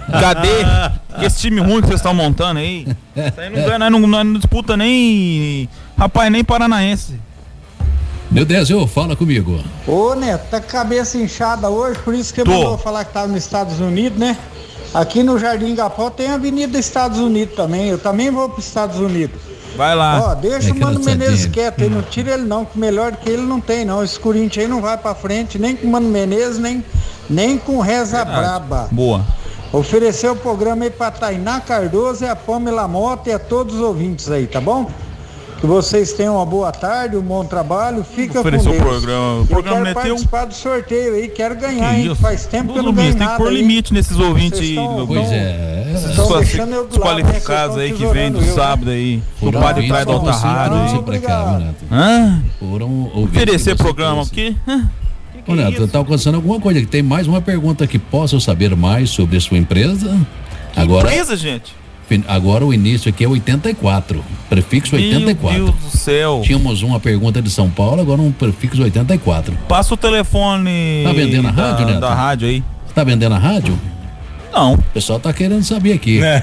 Cadê esse time ruim que vocês estão montando aí? Isso aí não ganha, não, não, não disputa nem, rapaz, nem Paranaense. Meu Deus, eu fala comigo. Ô, Neto, tá com a cabeça inchada hoje, por isso que Tô. mandou falar que tava nos Estados Unidos, né? Aqui no Jardim Gapó tem a Avenida Estados Unidos também. Eu também vou pros Estados Unidos. Vai lá. Ó, deixa É o Mano engraçadinho. Menezes quieto aí, não tira ele não, que melhor que ele não tem não. Esse Corinthians aí não vai pra frente, nem com o Mano Menezes, nem, nem com Reza Braba. Boa. Ofereceu o programa aí pra Tainá Cardoso e a Pamela Mota e a todos os ouvintes aí, tá bom? Que vocês tenham uma boa tarde, um bom trabalho, fica Ofereceu com o Deus. programa. O Eu programa quero não é teu? participar do sorteio aí, quero ganhar, Que hein? isso? Faz tempo que eu não Luminhas, ganho tem que nada pôr aí. limite nesses ouvintes Vocês aí, tão- Lubinho. Pois é. Vocês estão Só deixando eu de lado, né? desqualificados Vocês aí estão que vem do tesourando eu, sábado aí. Do Foram padre ouvintes trás da que outra conseguiram rádio. trouxe pra cá, viu, Neto? Hã? Foram ouvintes Oferecer que você programa trouxe. aqui? Hã? Ô, Neto, tá acontecendo alguma coisa aqui. Tem mais uma pergunta aqui. Posso saber mais sobre a sua empresa? Agora, Empresa, gente? agora o início aqui é oitenta e quatro. Prefixo oitenta e quatro. Meu Deus do céu. Tínhamos uma pergunta de São Paulo, agora um prefixo oitenta e quatro. Passa o telefone Tá vendendo a da, rádio, Neto? da rádio aí. Você tá vendendo a rádio? Não. O pessoal tá querendo saber aqui. É.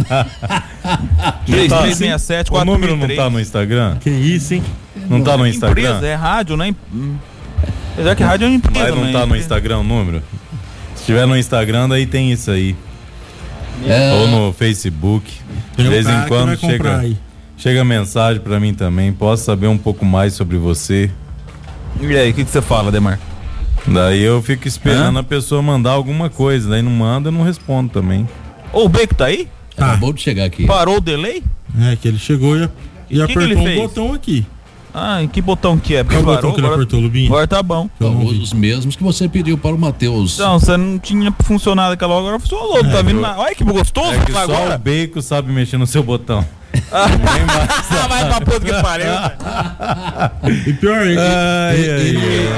três Tá, três seis sete o quatro número mil e não três. tá no Instagram? Que isso, hein? Não tá no Instagram? Empresa, é rádio, né? Hum. Apesar que rádio é uma empresa, Mas não né? tá no Instagram o número? Se tiver no Instagram, daí tem isso aí. É. Ou no Facebook. Tem De um vez cara em que quando vai comprar chega, aí. chega mensagem pra mim também. Posso saber um pouco mais sobre você? E aí, o que, que você fala, Demar? Daí eu fico esperando Hã? a pessoa mandar alguma coisa. Daí não manda, eu não respondo também. Ô, o Bacon tá aí? Tá. Acabou de chegar aqui. Parou o delay? É, que ele chegou e, e Que que apertou ele um fez? botão aqui. Ah, em que botão que é? Qual Porque botão que ele agora, apertou, Lubinho? agora tá bom. Eu não vi. Os mesmos que você pediu para o Matheus. Não, você não tinha funcionado aquela hora, agora funcionou. Tá vindo na... Olha que gostoso. É que só agora. o Bacon sabe mexer no seu botão. Ah, vai pra puta que pariu. E pior, ele, Ai, ele, ai, ele,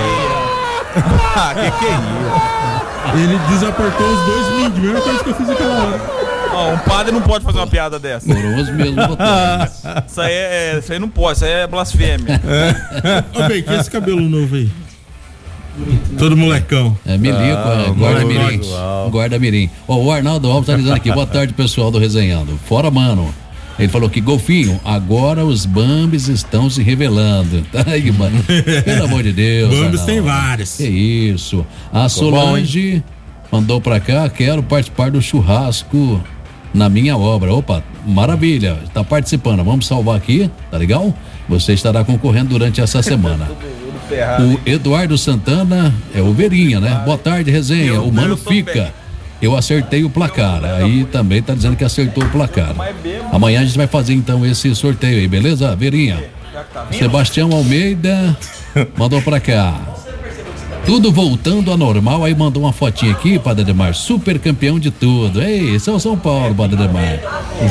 Ah, que que é isso? ele desapertou os dois links, mesma coisa que eu fiz aquela hora. Ó, um padre não pode fazer uma piada dessa. Foram os mesmos botões. Isso aí, é, isso aí não pode, isso aí é blasfêmia. Ô, bem, que esse cabelo novo aí? Todo molecão. É milico, Ah, é, guarda o mirim. igual. Guarda mirim. Ó, o Arnaldo Alves tá dizendo aqui, boa tarde, pessoal do Resenhando. Fora, mano. Ele falou que, Golfinho, agora os Bambis estão se revelando. Aí, mano. Pelo amor de Deus. Bambis Arnaldo. tem vários. Que isso. A Solange mandou pra cá, quero participar do churrasco na minha obra. Opa, maravilha. Tá participando. Vamos salvar aqui, tá legal? Você estará concorrendo durante essa semana. O Eduardo Santana é o Verinha, né? Boa tarde, resenha. Meu O mano Deus, também. fica. Eu acertei o placar. Aí também tá dizendo que acertou o placar. Amanhã a gente vai fazer então esse sorteio aí, beleza, Verinha? Sebastião Almeida mandou pra cá. Tudo voltando ao normal, aí mandou uma fotinha aqui, Padre Ademar, super campeão de tudo. Ei, esse é o São Paulo, Padre Ademar.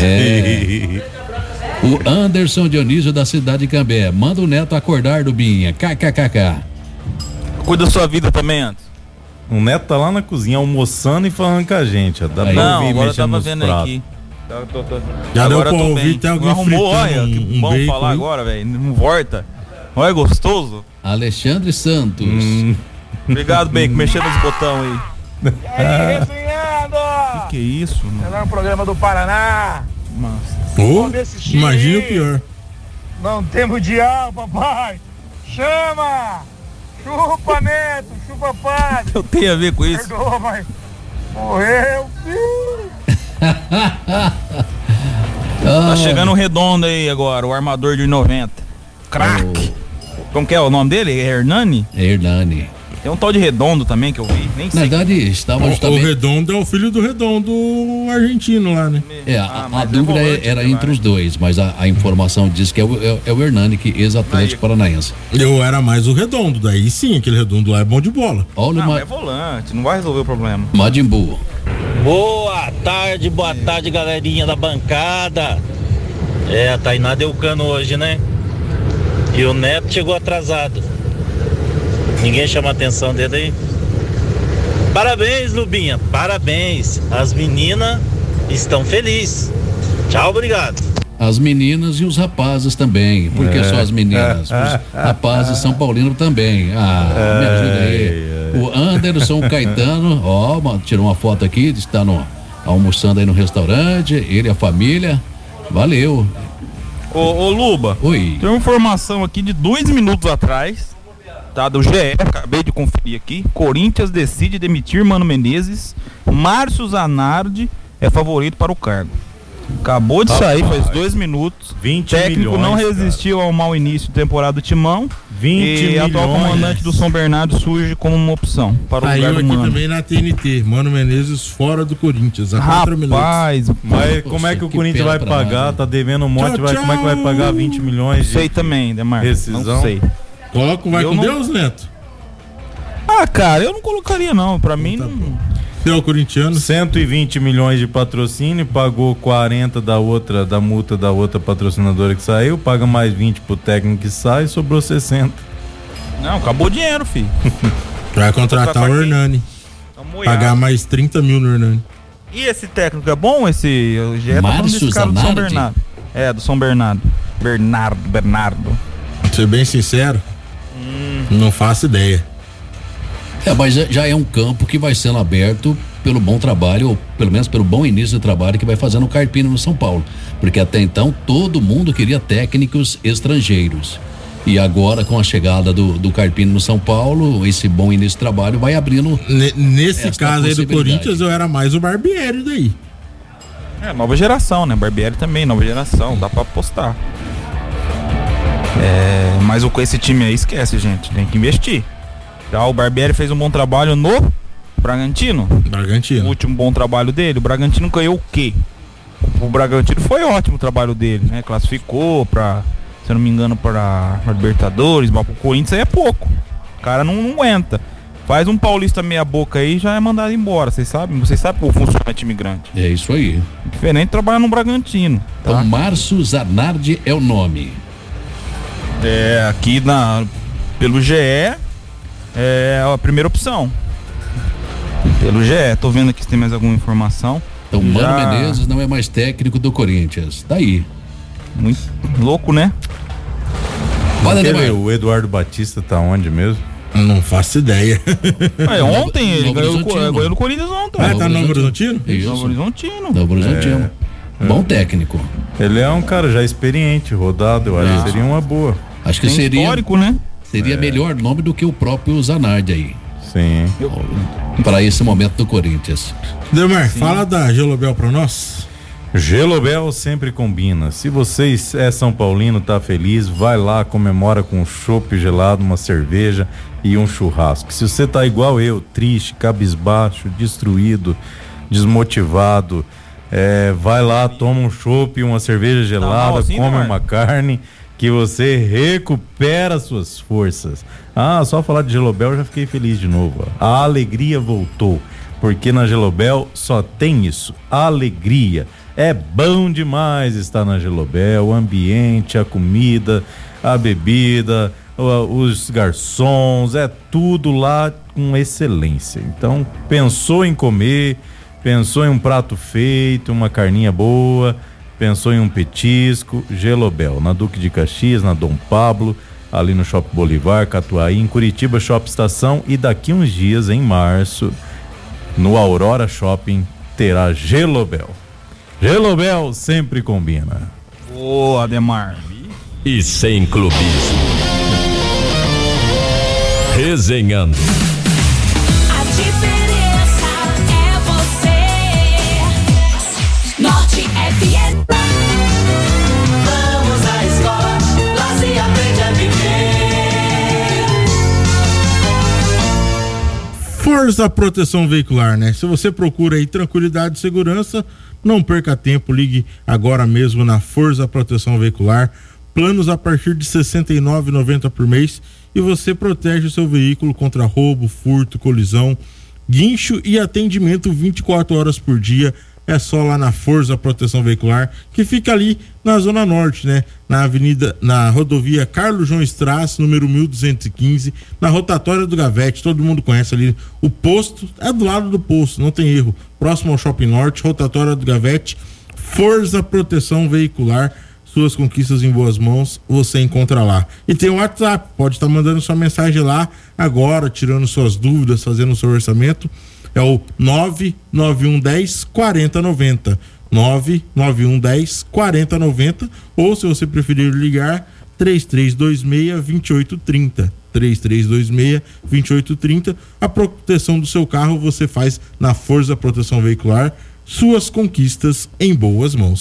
É. O Anderson Dionísio da cidade de Cambé, manda o Neto acordar do Binha, kkkk. Cuida da sua vida também antes. O Neto tá lá na cozinha almoçando e falando com a gente. Ó. Dá Aí. pra Não, ouvir agora eu mexendo tava nos vendo pratos. aqui. Tô, tô, tô. Já agora deu pra eu tô ouvir, bem. tem alguém Arrumou, fritando olha, um- que um bom bacon falar aí. agora, velho. Não volta. Olha, gostoso. Alexandre Santos. Hum. Obrigado, Bacon, mexendo nos botão aí. E aí, resenhando! Que que é isso, mano? Melhor programa do Paraná. Nossa. Ô, Vamos assistir. imagina o pior. Não temos diabo, papai. Chama! Chupa, Neto. Chupa, padre. Eu tenho a ver com isso. Perdoa, mãe. Morreu, filho. Tá chegando um redondo aí agora, o armador de noventa. Crack. Como que é o nome dele? É Hernani? É Hernani. Tem um tal de Redondo também que eu vi, nem Na sei. verdade, estava O, o justamente. Redondo é o filho do Redondo argentino lá, né? É, a, a dúvida é- era entre os dois, mas a, a informação diz que é o, é, é o Hernani, que ex-atlético paranaense. Eu era mais o Redondo, daí sim, aquele Redondo lá é bom de bola. Olha Não, uma é volante, não vai resolver o problema. Majin Buu. Boa tarde, boa tarde, galerinha da bancada. É, a Tainá deu cano hoje, né? E o Neto chegou atrasado. Ninguém chama a atenção dele aí. Parabéns, Lubinha, parabéns. As meninas estão felizes. Tchau, obrigado. As meninas e os rapazes também. Por que É. só as meninas? Os rapazes São Paulino também. Ah, me ajuda aí. O Anderson Caetano, ó, ma- tirou uma foto aqui, está no, almoçando aí no restaurante, ele e a família. Valeu. Ô, ô Luba, Oi. tem uma informação aqui de dois minutos atrás, tá? Do G E, acabei de conferir aqui. Corinthians decide demitir Mano Menezes. Márcio Zanardi é favorito para o cargo. Acabou de sair Rapaz. faz dois minutos. vinte técnico milhões, não resistiu ao mau início de temporada do Timão. vinte e atual milhões. comandante do São Bernardo surge como uma opção para o Saiu lugar do aqui Mano. também na T N T, Mano Menezes fora do Corinthians, há quatro minutos. Rapaz, Mas como é que o Corinthians vai pagar? Tá devendo um monte, Tchau, vai, como é que vai pagar vinte milhões de sei também, Demar. rescisão? Não sei. Coloca o vai Eu com não- Deus, Neto. Ah, cara, eu não colocaria não. Pra mim, não. Seu corintiano. cento e vinte milhões de patrocínio, pagou quarenta da outra, da multa da outra patrocinadora que saiu, paga mais vinte pro técnico que sai, sobrou sessenta. Não, acabou o dinheiro, filho. Vai contratar o Hernani. Pagar mais trinta mil no Hernani. E esse técnico é bom? Esse o G E tá falando Márcio desse cara do São Zanardi? Bernardo. É, do São Bernardo. Bernardo, Bernardo. Ser bem sincero, não faço ideia. É, mas já- já é um campo que vai sendo aberto pelo bom trabalho, ou pelo menos pelo bom início do trabalho que vai fazendo o Carpino no São Paulo. Porque até então todo mundo queria técnicos estrangeiros. E agora, com a chegada do, do Carpino no São Paulo, esse bom início de trabalho vai abrindo. Ne- Nesse esta caso aí do possibilidade. Corinthians, eu era mais o Barbieri daí. É, nova geração, né? Barbieri também, nova geração, dá pra apostar. É, mas o, com esse time aí, esquece, gente, tem que investir. Já o Barbieri fez um bom trabalho no Bragantino. Bragantino. O último bom trabalho dele, o Bragantino ganhou o quê? O Bragantino foi ótimo o trabalho dele, né? Classificou pra, se eu não me engano, pra Libertadores, mas pro Corinthians aí é pouco. O cara não, não aguenta. Faz um paulista meia boca aí, já é mandado embora, vocês sabem? Vocês sabem como funciona time grande. É isso aí. Diferente de trabalhar no Bragantino. Tá? Então, Márcio Zanardi é o nome. É, aqui na, pelo G E é a primeira opção. Pelo G E, tô vendo aqui se tem mais alguma informação. Então, Mano Já- Menezes não é mais técnico do Corinthians. Tá aí. Muito louco, né? Fala, Aquele- Ademar. o Eduardo Batista tá onde mesmo? Não faço ideia. É, ontem ele Novo ganhou, o Horizontino. Co- ganhou no Corinthians ontem. Ah, tá no Novo Horizontino? Isso. Novo Horizontino. Novo Horizontino. É. Bom técnico. Ele é um cara já experiente, rodado, eu acho Isso. que seria uma boa. Acho que Tem seria. histórico, né? Seria melhor nome do que o próprio Zanardi aí. Sim. Para esse momento do Corinthians. Demar, fala da Gelobel pra nós. Gelobel sempre combina. Se você é São Paulino, tá feliz, vai lá, comemora com um chopp gelado, uma cerveja e um churrasco. Se você tá igual eu, triste, cabisbaixo, destruído, desmotivado, é, vai lá, toma um chopp, uma cerveja gelada, mal assim, come né, uma carne, que você recupera suas forças. Ah, só falar de Gelobel eu já fiquei feliz de novo. ó. A alegria voltou, porque na Gelobel só tem isso, alegria. É bom demais estar na Gelobel, o ambiente, a comida, a bebida, o- os garçons, é tudo lá com excelência. Então, pensou em comer, Pensou em um prato feito, uma carninha boa, pensou em um petisco, Gelobel, na Duque de Caxias, na Dom Pablo, ali no Shopping Bolivar, Catuaí, em Curitiba, Shopping Estação, e daqui uns dias, em março, no Aurora Shopping, terá Gelobel. Gelobel sempre combina. Ô, Ademar. E sem clubismo. Resenhando. A diferença é você. Norte F M. Vamos à escola, lá se aprende a viver. Forza Proteção Veicular, né? Se você procura aí tranquilidade e segurança, não perca tempo, ligue agora mesmo na Forza Proteção Veicular. Planos a partir de sessenta e nove reais e noventa centavos por mês e você protege o seu veículo contra roubo, furto, colisão, guincho e atendimento vinte e quatro horas por dia. É só lá na Forza Proteção Veicular, que fica ali na Zona Norte, né? Na avenida, na rodovia Carlos João Strass, número mil duzentos e quinze, na rotatória do Gavete. Todo mundo conhece ali o posto, é do lado do posto, não tem erro. Próximo ao Shopping Norte, rotatória do Gavete. Forza Proteção Veicular, suas conquistas em boas mãos, você encontra lá. E tem o WhatsApp, pode estar mandando sua mensagem lá agora, tirando suas dúvidas, fazendo o seu orçamento. É o nove nove um um zero quatro zero nove zero, nove nove um um zero quatro zero nove zero, ou se você preferir ligar, três três dois seis, dois oito três zero, três três dois seis, dois oito três zero. A proteção do seu carro você faz na Forza Proteção Veicular, suas conquistas em boas mãos.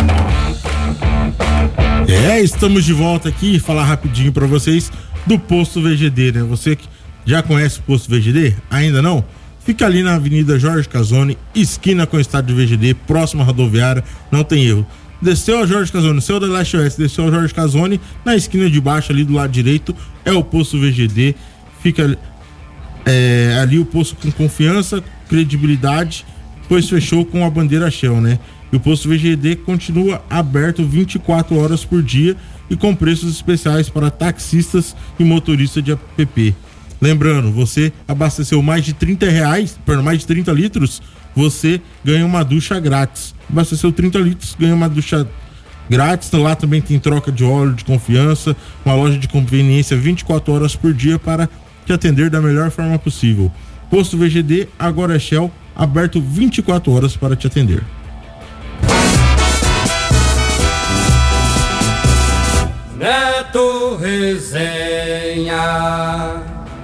É, estamos de volta aqui, falar rapidinho para vocês do Posto V G D, né? Você que já conhece o Posto V G D? Ainda não? Fica ali na Avenida Jorge Casoni, esquina com o estádio V G D, próxima à rodoviária, não tem erro. Desceu a Jorge Casoni, saiu da Leste Oeste, desceu a Jorge Casoni, na esquina de baixo ali do lado direito é o Posto V G D. Fica é, ali o posto com confiança, credibilidade, pois fechou com a bandeira Shell, né? E o Posto V G D continua aberto vinte e quatro horas por dia e com preços especiais para taxistas e motoristas de app. Lembrando, você abasteceu mais de trinta reais, por mais de trinta litros, você ganha uma ducha grátis. Abasteceu trinta litros, ganha uma ducha grátis. Lá também tem troca de óleo de confiança, uma loja de conveniência vinte e quatro horas por dia para te atender da melhor forma possível. Posto V G D, agora é Shell, aberto vinte e quatro horas para te atender. Neto Resenha.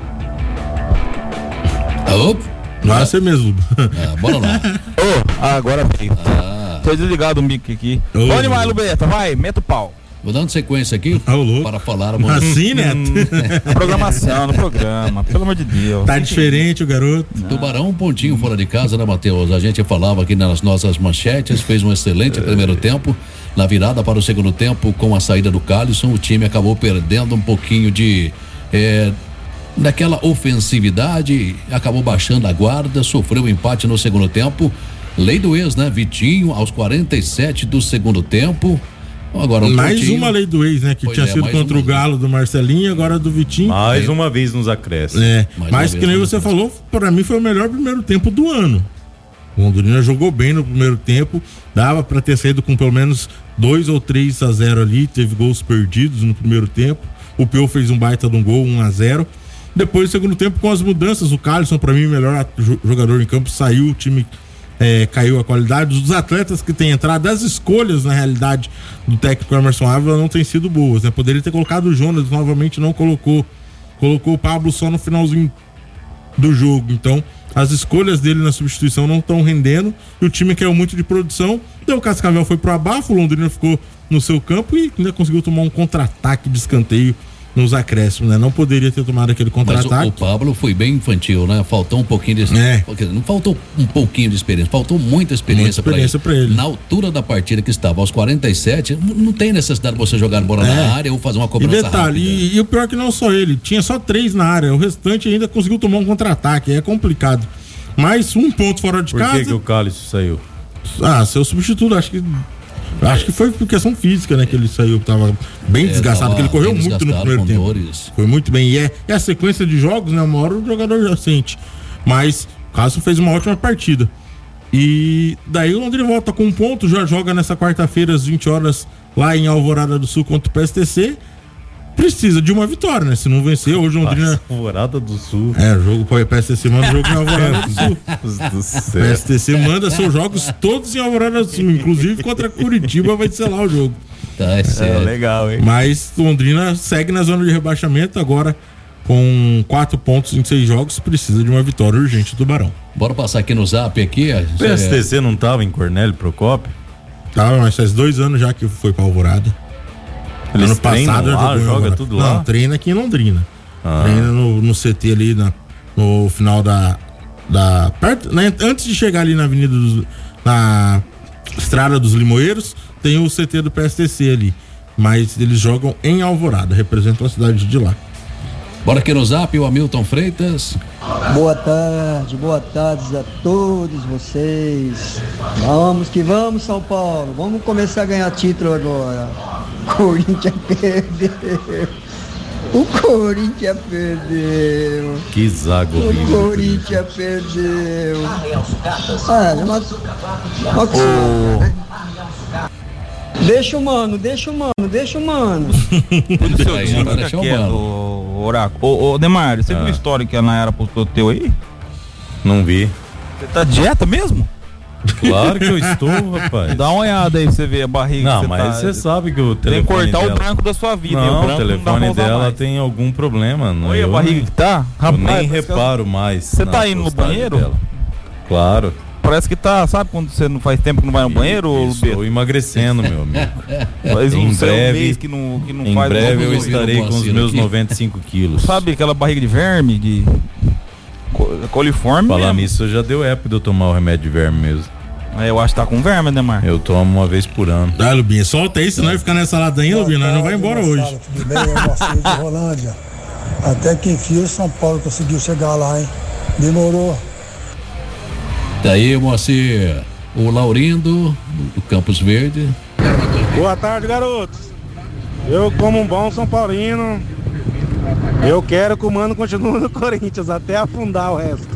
Alô? Não é você mesmo. Ah, bora lá. Ô, agora veio. Ah. Tô desligado o mic aqui. Ô, Bom demais, Lubeta, vai, meta o pau. Vou dando sequência aqui para falar. Assim, Neto? Na programação, no programa, pelo amor de Deus. Tá diferente o garoto. Tubarão, um pontinho fora de casa, né, Matheus? A gente falava aqui nas nossas manchetes, fez um excelente primeiro tempo. Na virada para o segundo tempo, com a saída do Calisson, o time acabou perdendo um pouquinho de é, daquela ofensividade, acabou baixando a guarda, sofreu um empate no segundo tempo. Lei do ex, né? Vitinho, aos quarenta e sete do segundo tempo. Agora um mais pontinho. uma lei do ex, né? Que Pois tinha é, sido mais contra uma. o Galo do Marcelinho, agora do Vitinho. Mais É. uma vez nos acréscimos. É, Mais mas uma que nem vez, você falou, para mim foi o melhor primeiro tempo do ano. O Londrina jogou bem no primeiro tempo, dava para ter saído com pelo menos dois ou três a zero ali, teve gols perdidos no primeiro tempo. O Peu fez um baita de um gol, um a zero. Depois, no segundo tempo, com as mudanças, o Calisson, para mim, o melhor jogador em campo, saiu, o time é, caiu a qualidade. Os atletas que têm entrado, as escolhas, na realidade, do técnico Emerson Ávila não têm sido boas, né? Poderia ter colocado o Jonas, novamente não colocou. Colocou o Pablo só no finalzinho do jogo. Então, as escolhas dele na substituição não estão rendendo e o time caiu muito de produção. Então o Cascavel foi pro abafo, o Londrina ficou no seu campo e ainda conseguiu tomar um contra-ataque de escanteio nos acréscimos, né? Não poderia ter tomado aquele Mas contra-ataque. o, o Pablo foi bem infantil, né? Faltou um pouquinho de É. Não faltou um pouquinho de experiência, faltou muita experiência, Muita experiência pra, pra ele. ele. Na altura da partida que estava, aos quarenta e sete, não não tem necessidade de você jogar bola É. na área ou fazer uma E cobrança detalhe, rápida. e, e o pior é que não só ele, tinha só três na área, o restante ainda conseguiu tomar um contra-ataque, é complicado. Mas um ponto fora de Por casa. que, que o Cálice saiu? Ah, seu substituto, acho que. Acho que foi por questão física, né? Que ele saiu, tava bem É, desgastado, tava porque ele correu bem muito no desgastado, primeiro com tempo. dores. Foi muito bem. E é, é a sequência de jogos, né? Uma hora o jogador já sente. Mas o Cássio fez uma ótima partida. E daí o Londrina volta com um ponto, já joga nessa quarta-feira às vinte horas lá em Alvorada do Sul contra o P S T C. Precisa de uma vitória, né? Se não vencer, hoje o Londrina... Alvorada do Sul. É, o jogo para o P S T C manda jogo em Alvorada do Sul. O P S T C manda seus jogos todos em Alvorada do Sul, inclusive contra Curitiba vai ser lá o jogo. Tá, é sério. É, legal, hein? Mas Londrina segue na zona de rebaixamento agora com quatro pontos em seis jogos, precisa de uma vitória urgente do Tubarão. Bora passar aqui no zap aqui. O P S T C é... não tava em Cornélio Procópio? Tava, mas faz dois anos já que foi pra Alvorada. Eles ano passado lá, joga tudo lá? Não, treina aqui em Londrina. Ah. Treina no, no C T ali na, no final da... da perto, né, antes de chegar ali na Avenida dos, na Estrada dos Limoeiros, tem o C T do P S T C ali. Mas eles jogam em Alvorada, representam a cidade de lá. Bora aqui no zap, o Hamilton Freitas. Boa tarde, boa tarde a todos vocês. Vamos que vamos, São Paulo. Vamos começar a ganhar título agora. Corinthians perdeu. O Corinthians perdeu. Que zago horrível. O Corinthians perdeu. Ah, mas... oh. Deixa o mano, deixa o mano, deixa o mano. Tudo seu time fica quieto, Oráculo. Ô, ô Demário, você ah. viu a história que a Nayara postou teu aí? Não vi. Você tá dieta mesmo? Claro que eu estou, rapaz. Dá uma olhada aí pra você ver a barriga. Não, que mas tá... você sabe que o telefone tem que cortar dela... o branco da sua vida. Não, o, o telefone não dela mais. Tem algum problema. Não. Olha a barriga que tá. Rapaz, eu nem reparo mais. Você tá indo no banheiro? Dela. Claro. Parece que tá, sabe quando você não faz tempo que não vai no banheiro? Estou emagrecendo, meu amigo. Faz um em breve, mês que não, que não em faz. Em breve eu estarei com os meus aqui. noventa e cinco quilos. Sabe aquela barriga de verme, de coliforme? Falar nisso, já deu época de eu tomar o remédio de verme mesmo. Eu acho que tá com verme, né, Mar? Eu tomo uma vez por ano. Tá, Lubinha, solta aí, senão vai ficar nessa ladainha, Lubinha, nós não vai embora hoje. Tudo bem, eu gostei de Rolândia. Até que enfim o São Paulo conseguiu chegar lá, hein? Demorou. Daí, Moacir, o Laurindo, do Campos Verde. Boa tarde, garotos. Eu, como um bom São Paulino, eu quero que o mano continue no Corinthians até afundar o resto.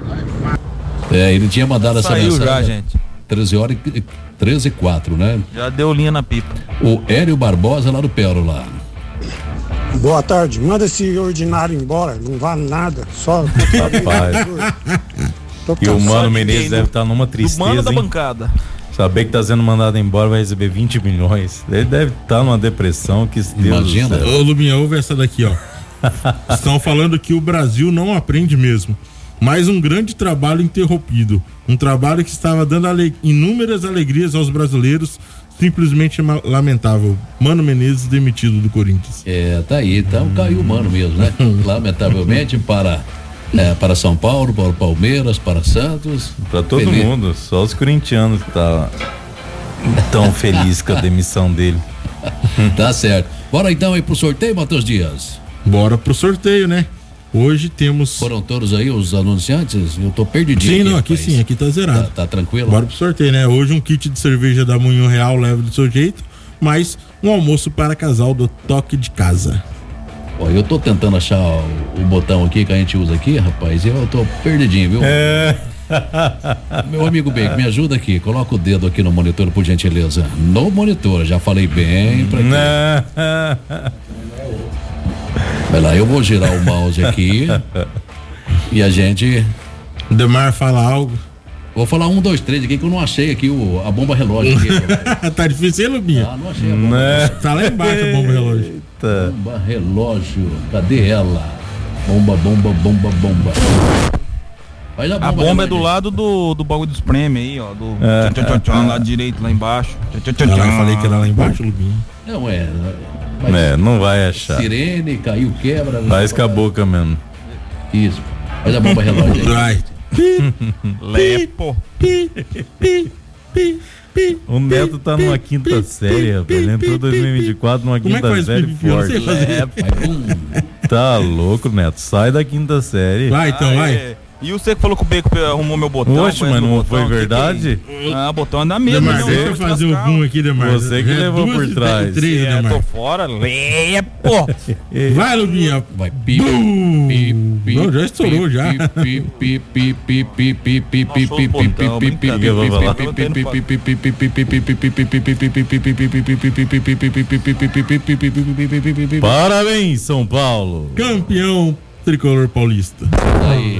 É, ele tinha mandado essa Saiu mensagem. já, gente. treze horas e treze e quatro, né? Já deu linha na pipa. O Hélio Barbosa lá do Pérola lá. Boa tarde, manda esse ordinário embora, não vale nada, só... Rapaz. E o Mano Menezes deve estar numa tristeza, o mano da hein? bancada. Saber que tá sendo mandado embora, vai receber vinte milhões. Ele deve estar numa depressão que se Deus. Imagina. Ô, Lubinha, ouve essa daqui, ó. Estão falando que o Brasil não aprende mesmo. Mais um grande trabalho interrompido. Um trabalho que estava dando ale... inúmeras alegrias aos brasileiros. Simplesmente lamentável. Mano Menezes demitido do Corinthians. É, tá aí. Então caiu o Mano mesmo, né? Lamentavelmente para... É, para São Paulo, para o Palmeiras, para Santos. Para todo feliz. mundo, só os corintianos que tá tão felizes com a demissão dele. Tá certo. Bora então aí pro sorteio, Matheus Dias. Bora pro sorteio, né? Hoje temos... Foram todos aí os anunciantes? Eu tô perdidinho. Sim, aqui, não, aqui rapaz. sim, aqui tá zerado. Tá, tá tranquilo? Bora pro sorteio, né? Hoje um kit de cerveja da Moinho Real leva do seu jeito, mais um almoço para casal do Toque de Casa. Ó, eu tô tentando achar o, o botão aqui que a gente usa aqui, rapaz, e eu tô perdidinho, viu? É. Meu amigo Bacon, me ajuda aqui, coloca o dedo aqui no monitor, por gentileza. No monitor, já falei bem pra quê? Vai lá, eu vou girar o mouse aqui e a gente... Demar fala algo. Vou falar um, dois, três aqui que eu não achei aqui o, a bomba relógio aqui. Tá difícil, hein, Lubinha? Ah, não achei a bomba. Né? Tá lá embaixo a bomba relógio. Eita. Bomba relógio, cadê ela? Bomba, bomba, bomba, bomba. Faz a bomba, a bomba é do lado do, do bagulho dos prêmios aí, ó. Do é, tchau, tchau, tchau, é, lá direito, lá embaixo. Tchau, tchau, tchau. Eu falei que era lá embaixo, Lubinha. Não é. É, não vai achar. Sirene, caiu, quebra. Faz com a boca mesmo. Isso. Faz a bomba relógio aí. Vai. Lepo. O Neto tá numa quinta série, rapaz. Ele entrou em dois mil e vinte e quatro numa Como quinta é que série forte. Fazer? Tá louco, Neto. Sai da quinta série. Vai, então, ah, vai. É. E você que falou que o Bacon arrumou meu botão. Oxe, mas não foi verdade? Que... Ah, botão anda mesmo. Demar, deixa eu fazer o boom aqui, Demar. Você que é levou por trás. três, é, Demar. tô fora, leia, pô. Vai, Lubinha. Vai, pi, pi, pi, não, já estourou, já. Pi, pi, pi, pi, pi, pi, pi, pi, pi, pi, pi, pi, parabéns, São Paulo. Campeão tricolor paulista. Aí.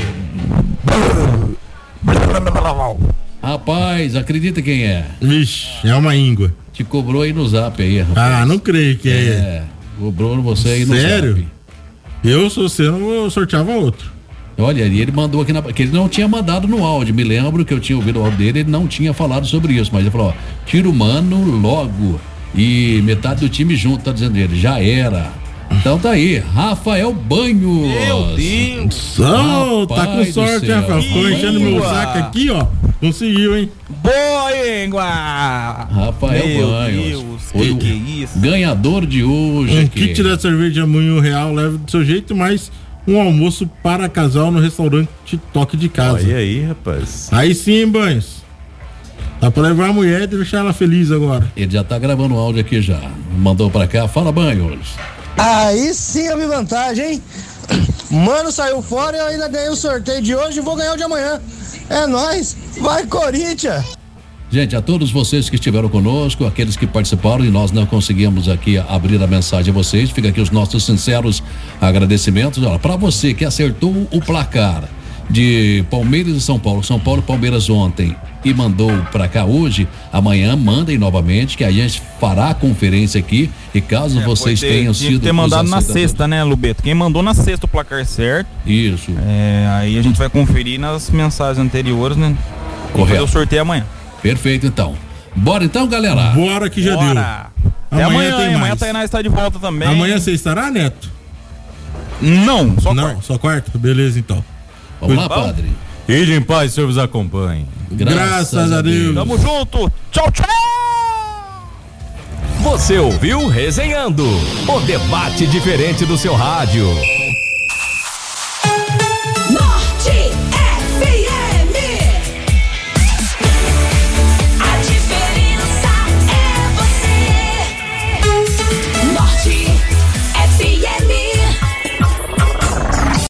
Rapaz, acredita quem é? Vixe, é uma íngua. Te cobrou aí no zap aí, rapaz. Ah, não creio que é. É, cobrou você aí no Sério? zap. Eu, se você não, eu sorteava outro. Olha, e ele mandou aqui na. Que ele não tinha mandado no áudio. Me lembro que eu tinha ouvido o áudio dele, ele não tinha falado sobre isso. Mas ele falou: ó, tira o mano logo. E metade do time junto, tá dizendo ele. Já era. Então tá aí, Rafael Banhos. Meu Deus. Oh, tá com sorte, hein, Rafael? Ficou enchendo meu saco aqui, ó. Conseguiu, hein? Boa, Íngua! Rafael Meu Banhos. Deus, Foi que o que é isso? ganhador de hoje. Um aqui. kit da cerveja Moinho Real, leva do seu jeito, mais um almoço para casal no restaurante Toque de Casa. Olha aí, rapaz. Aí sim, hein, Banhos? Dá pra levar a mulher e deixar ela feliz agora. Ele já tá gravando o áudio aqui já. Mandou pra cá. Fala, Banhos. Aí sim eu vi vantagem, hein? Mano, saiu fora e eu ainda ganhei o sorteio de hoje e vou ganhar o de amanhã. É nóis, vai Corinthians! Gente, a todos vocês que estiveram conosco, aqueles que participaram e nós não conseguimos aqui abrir a mensagem a vocês, fica aqui os nossos sinceros agradecimentos. Olha, para você que acertou o placar de Palmeiras e São Paulo, São Paulo e Palmeiras ontem e mandou para cá hoje, amanhã mandem novamente que a gente fará a conferência aqui e caso é, vocês ter, tenham sido ter mandado na sexta, né, Lubeto? Quem mandou na sexta o placar certo. Isso. É, aí a gente vai conferir nas mensagens anteriores, né? Correto. Fazer o sorteio amanhã. Perfeito, então. Bora então, galera. Bora que já Bora. deu. Até amanhã, amanhã tem mais. Amanhã a Tainá está de volta também. Amanhã você estará, Neto? Não, só Não, quarta. só quarta? Beleza, então. Vamos lá, padre. Ide em paz, Senhor vos acompanhe. Graças, Graças a Deus. Deus. Tamo junto. Tchau, tchau. Você ouviu Resenhando, o debate diferente do seu rádio.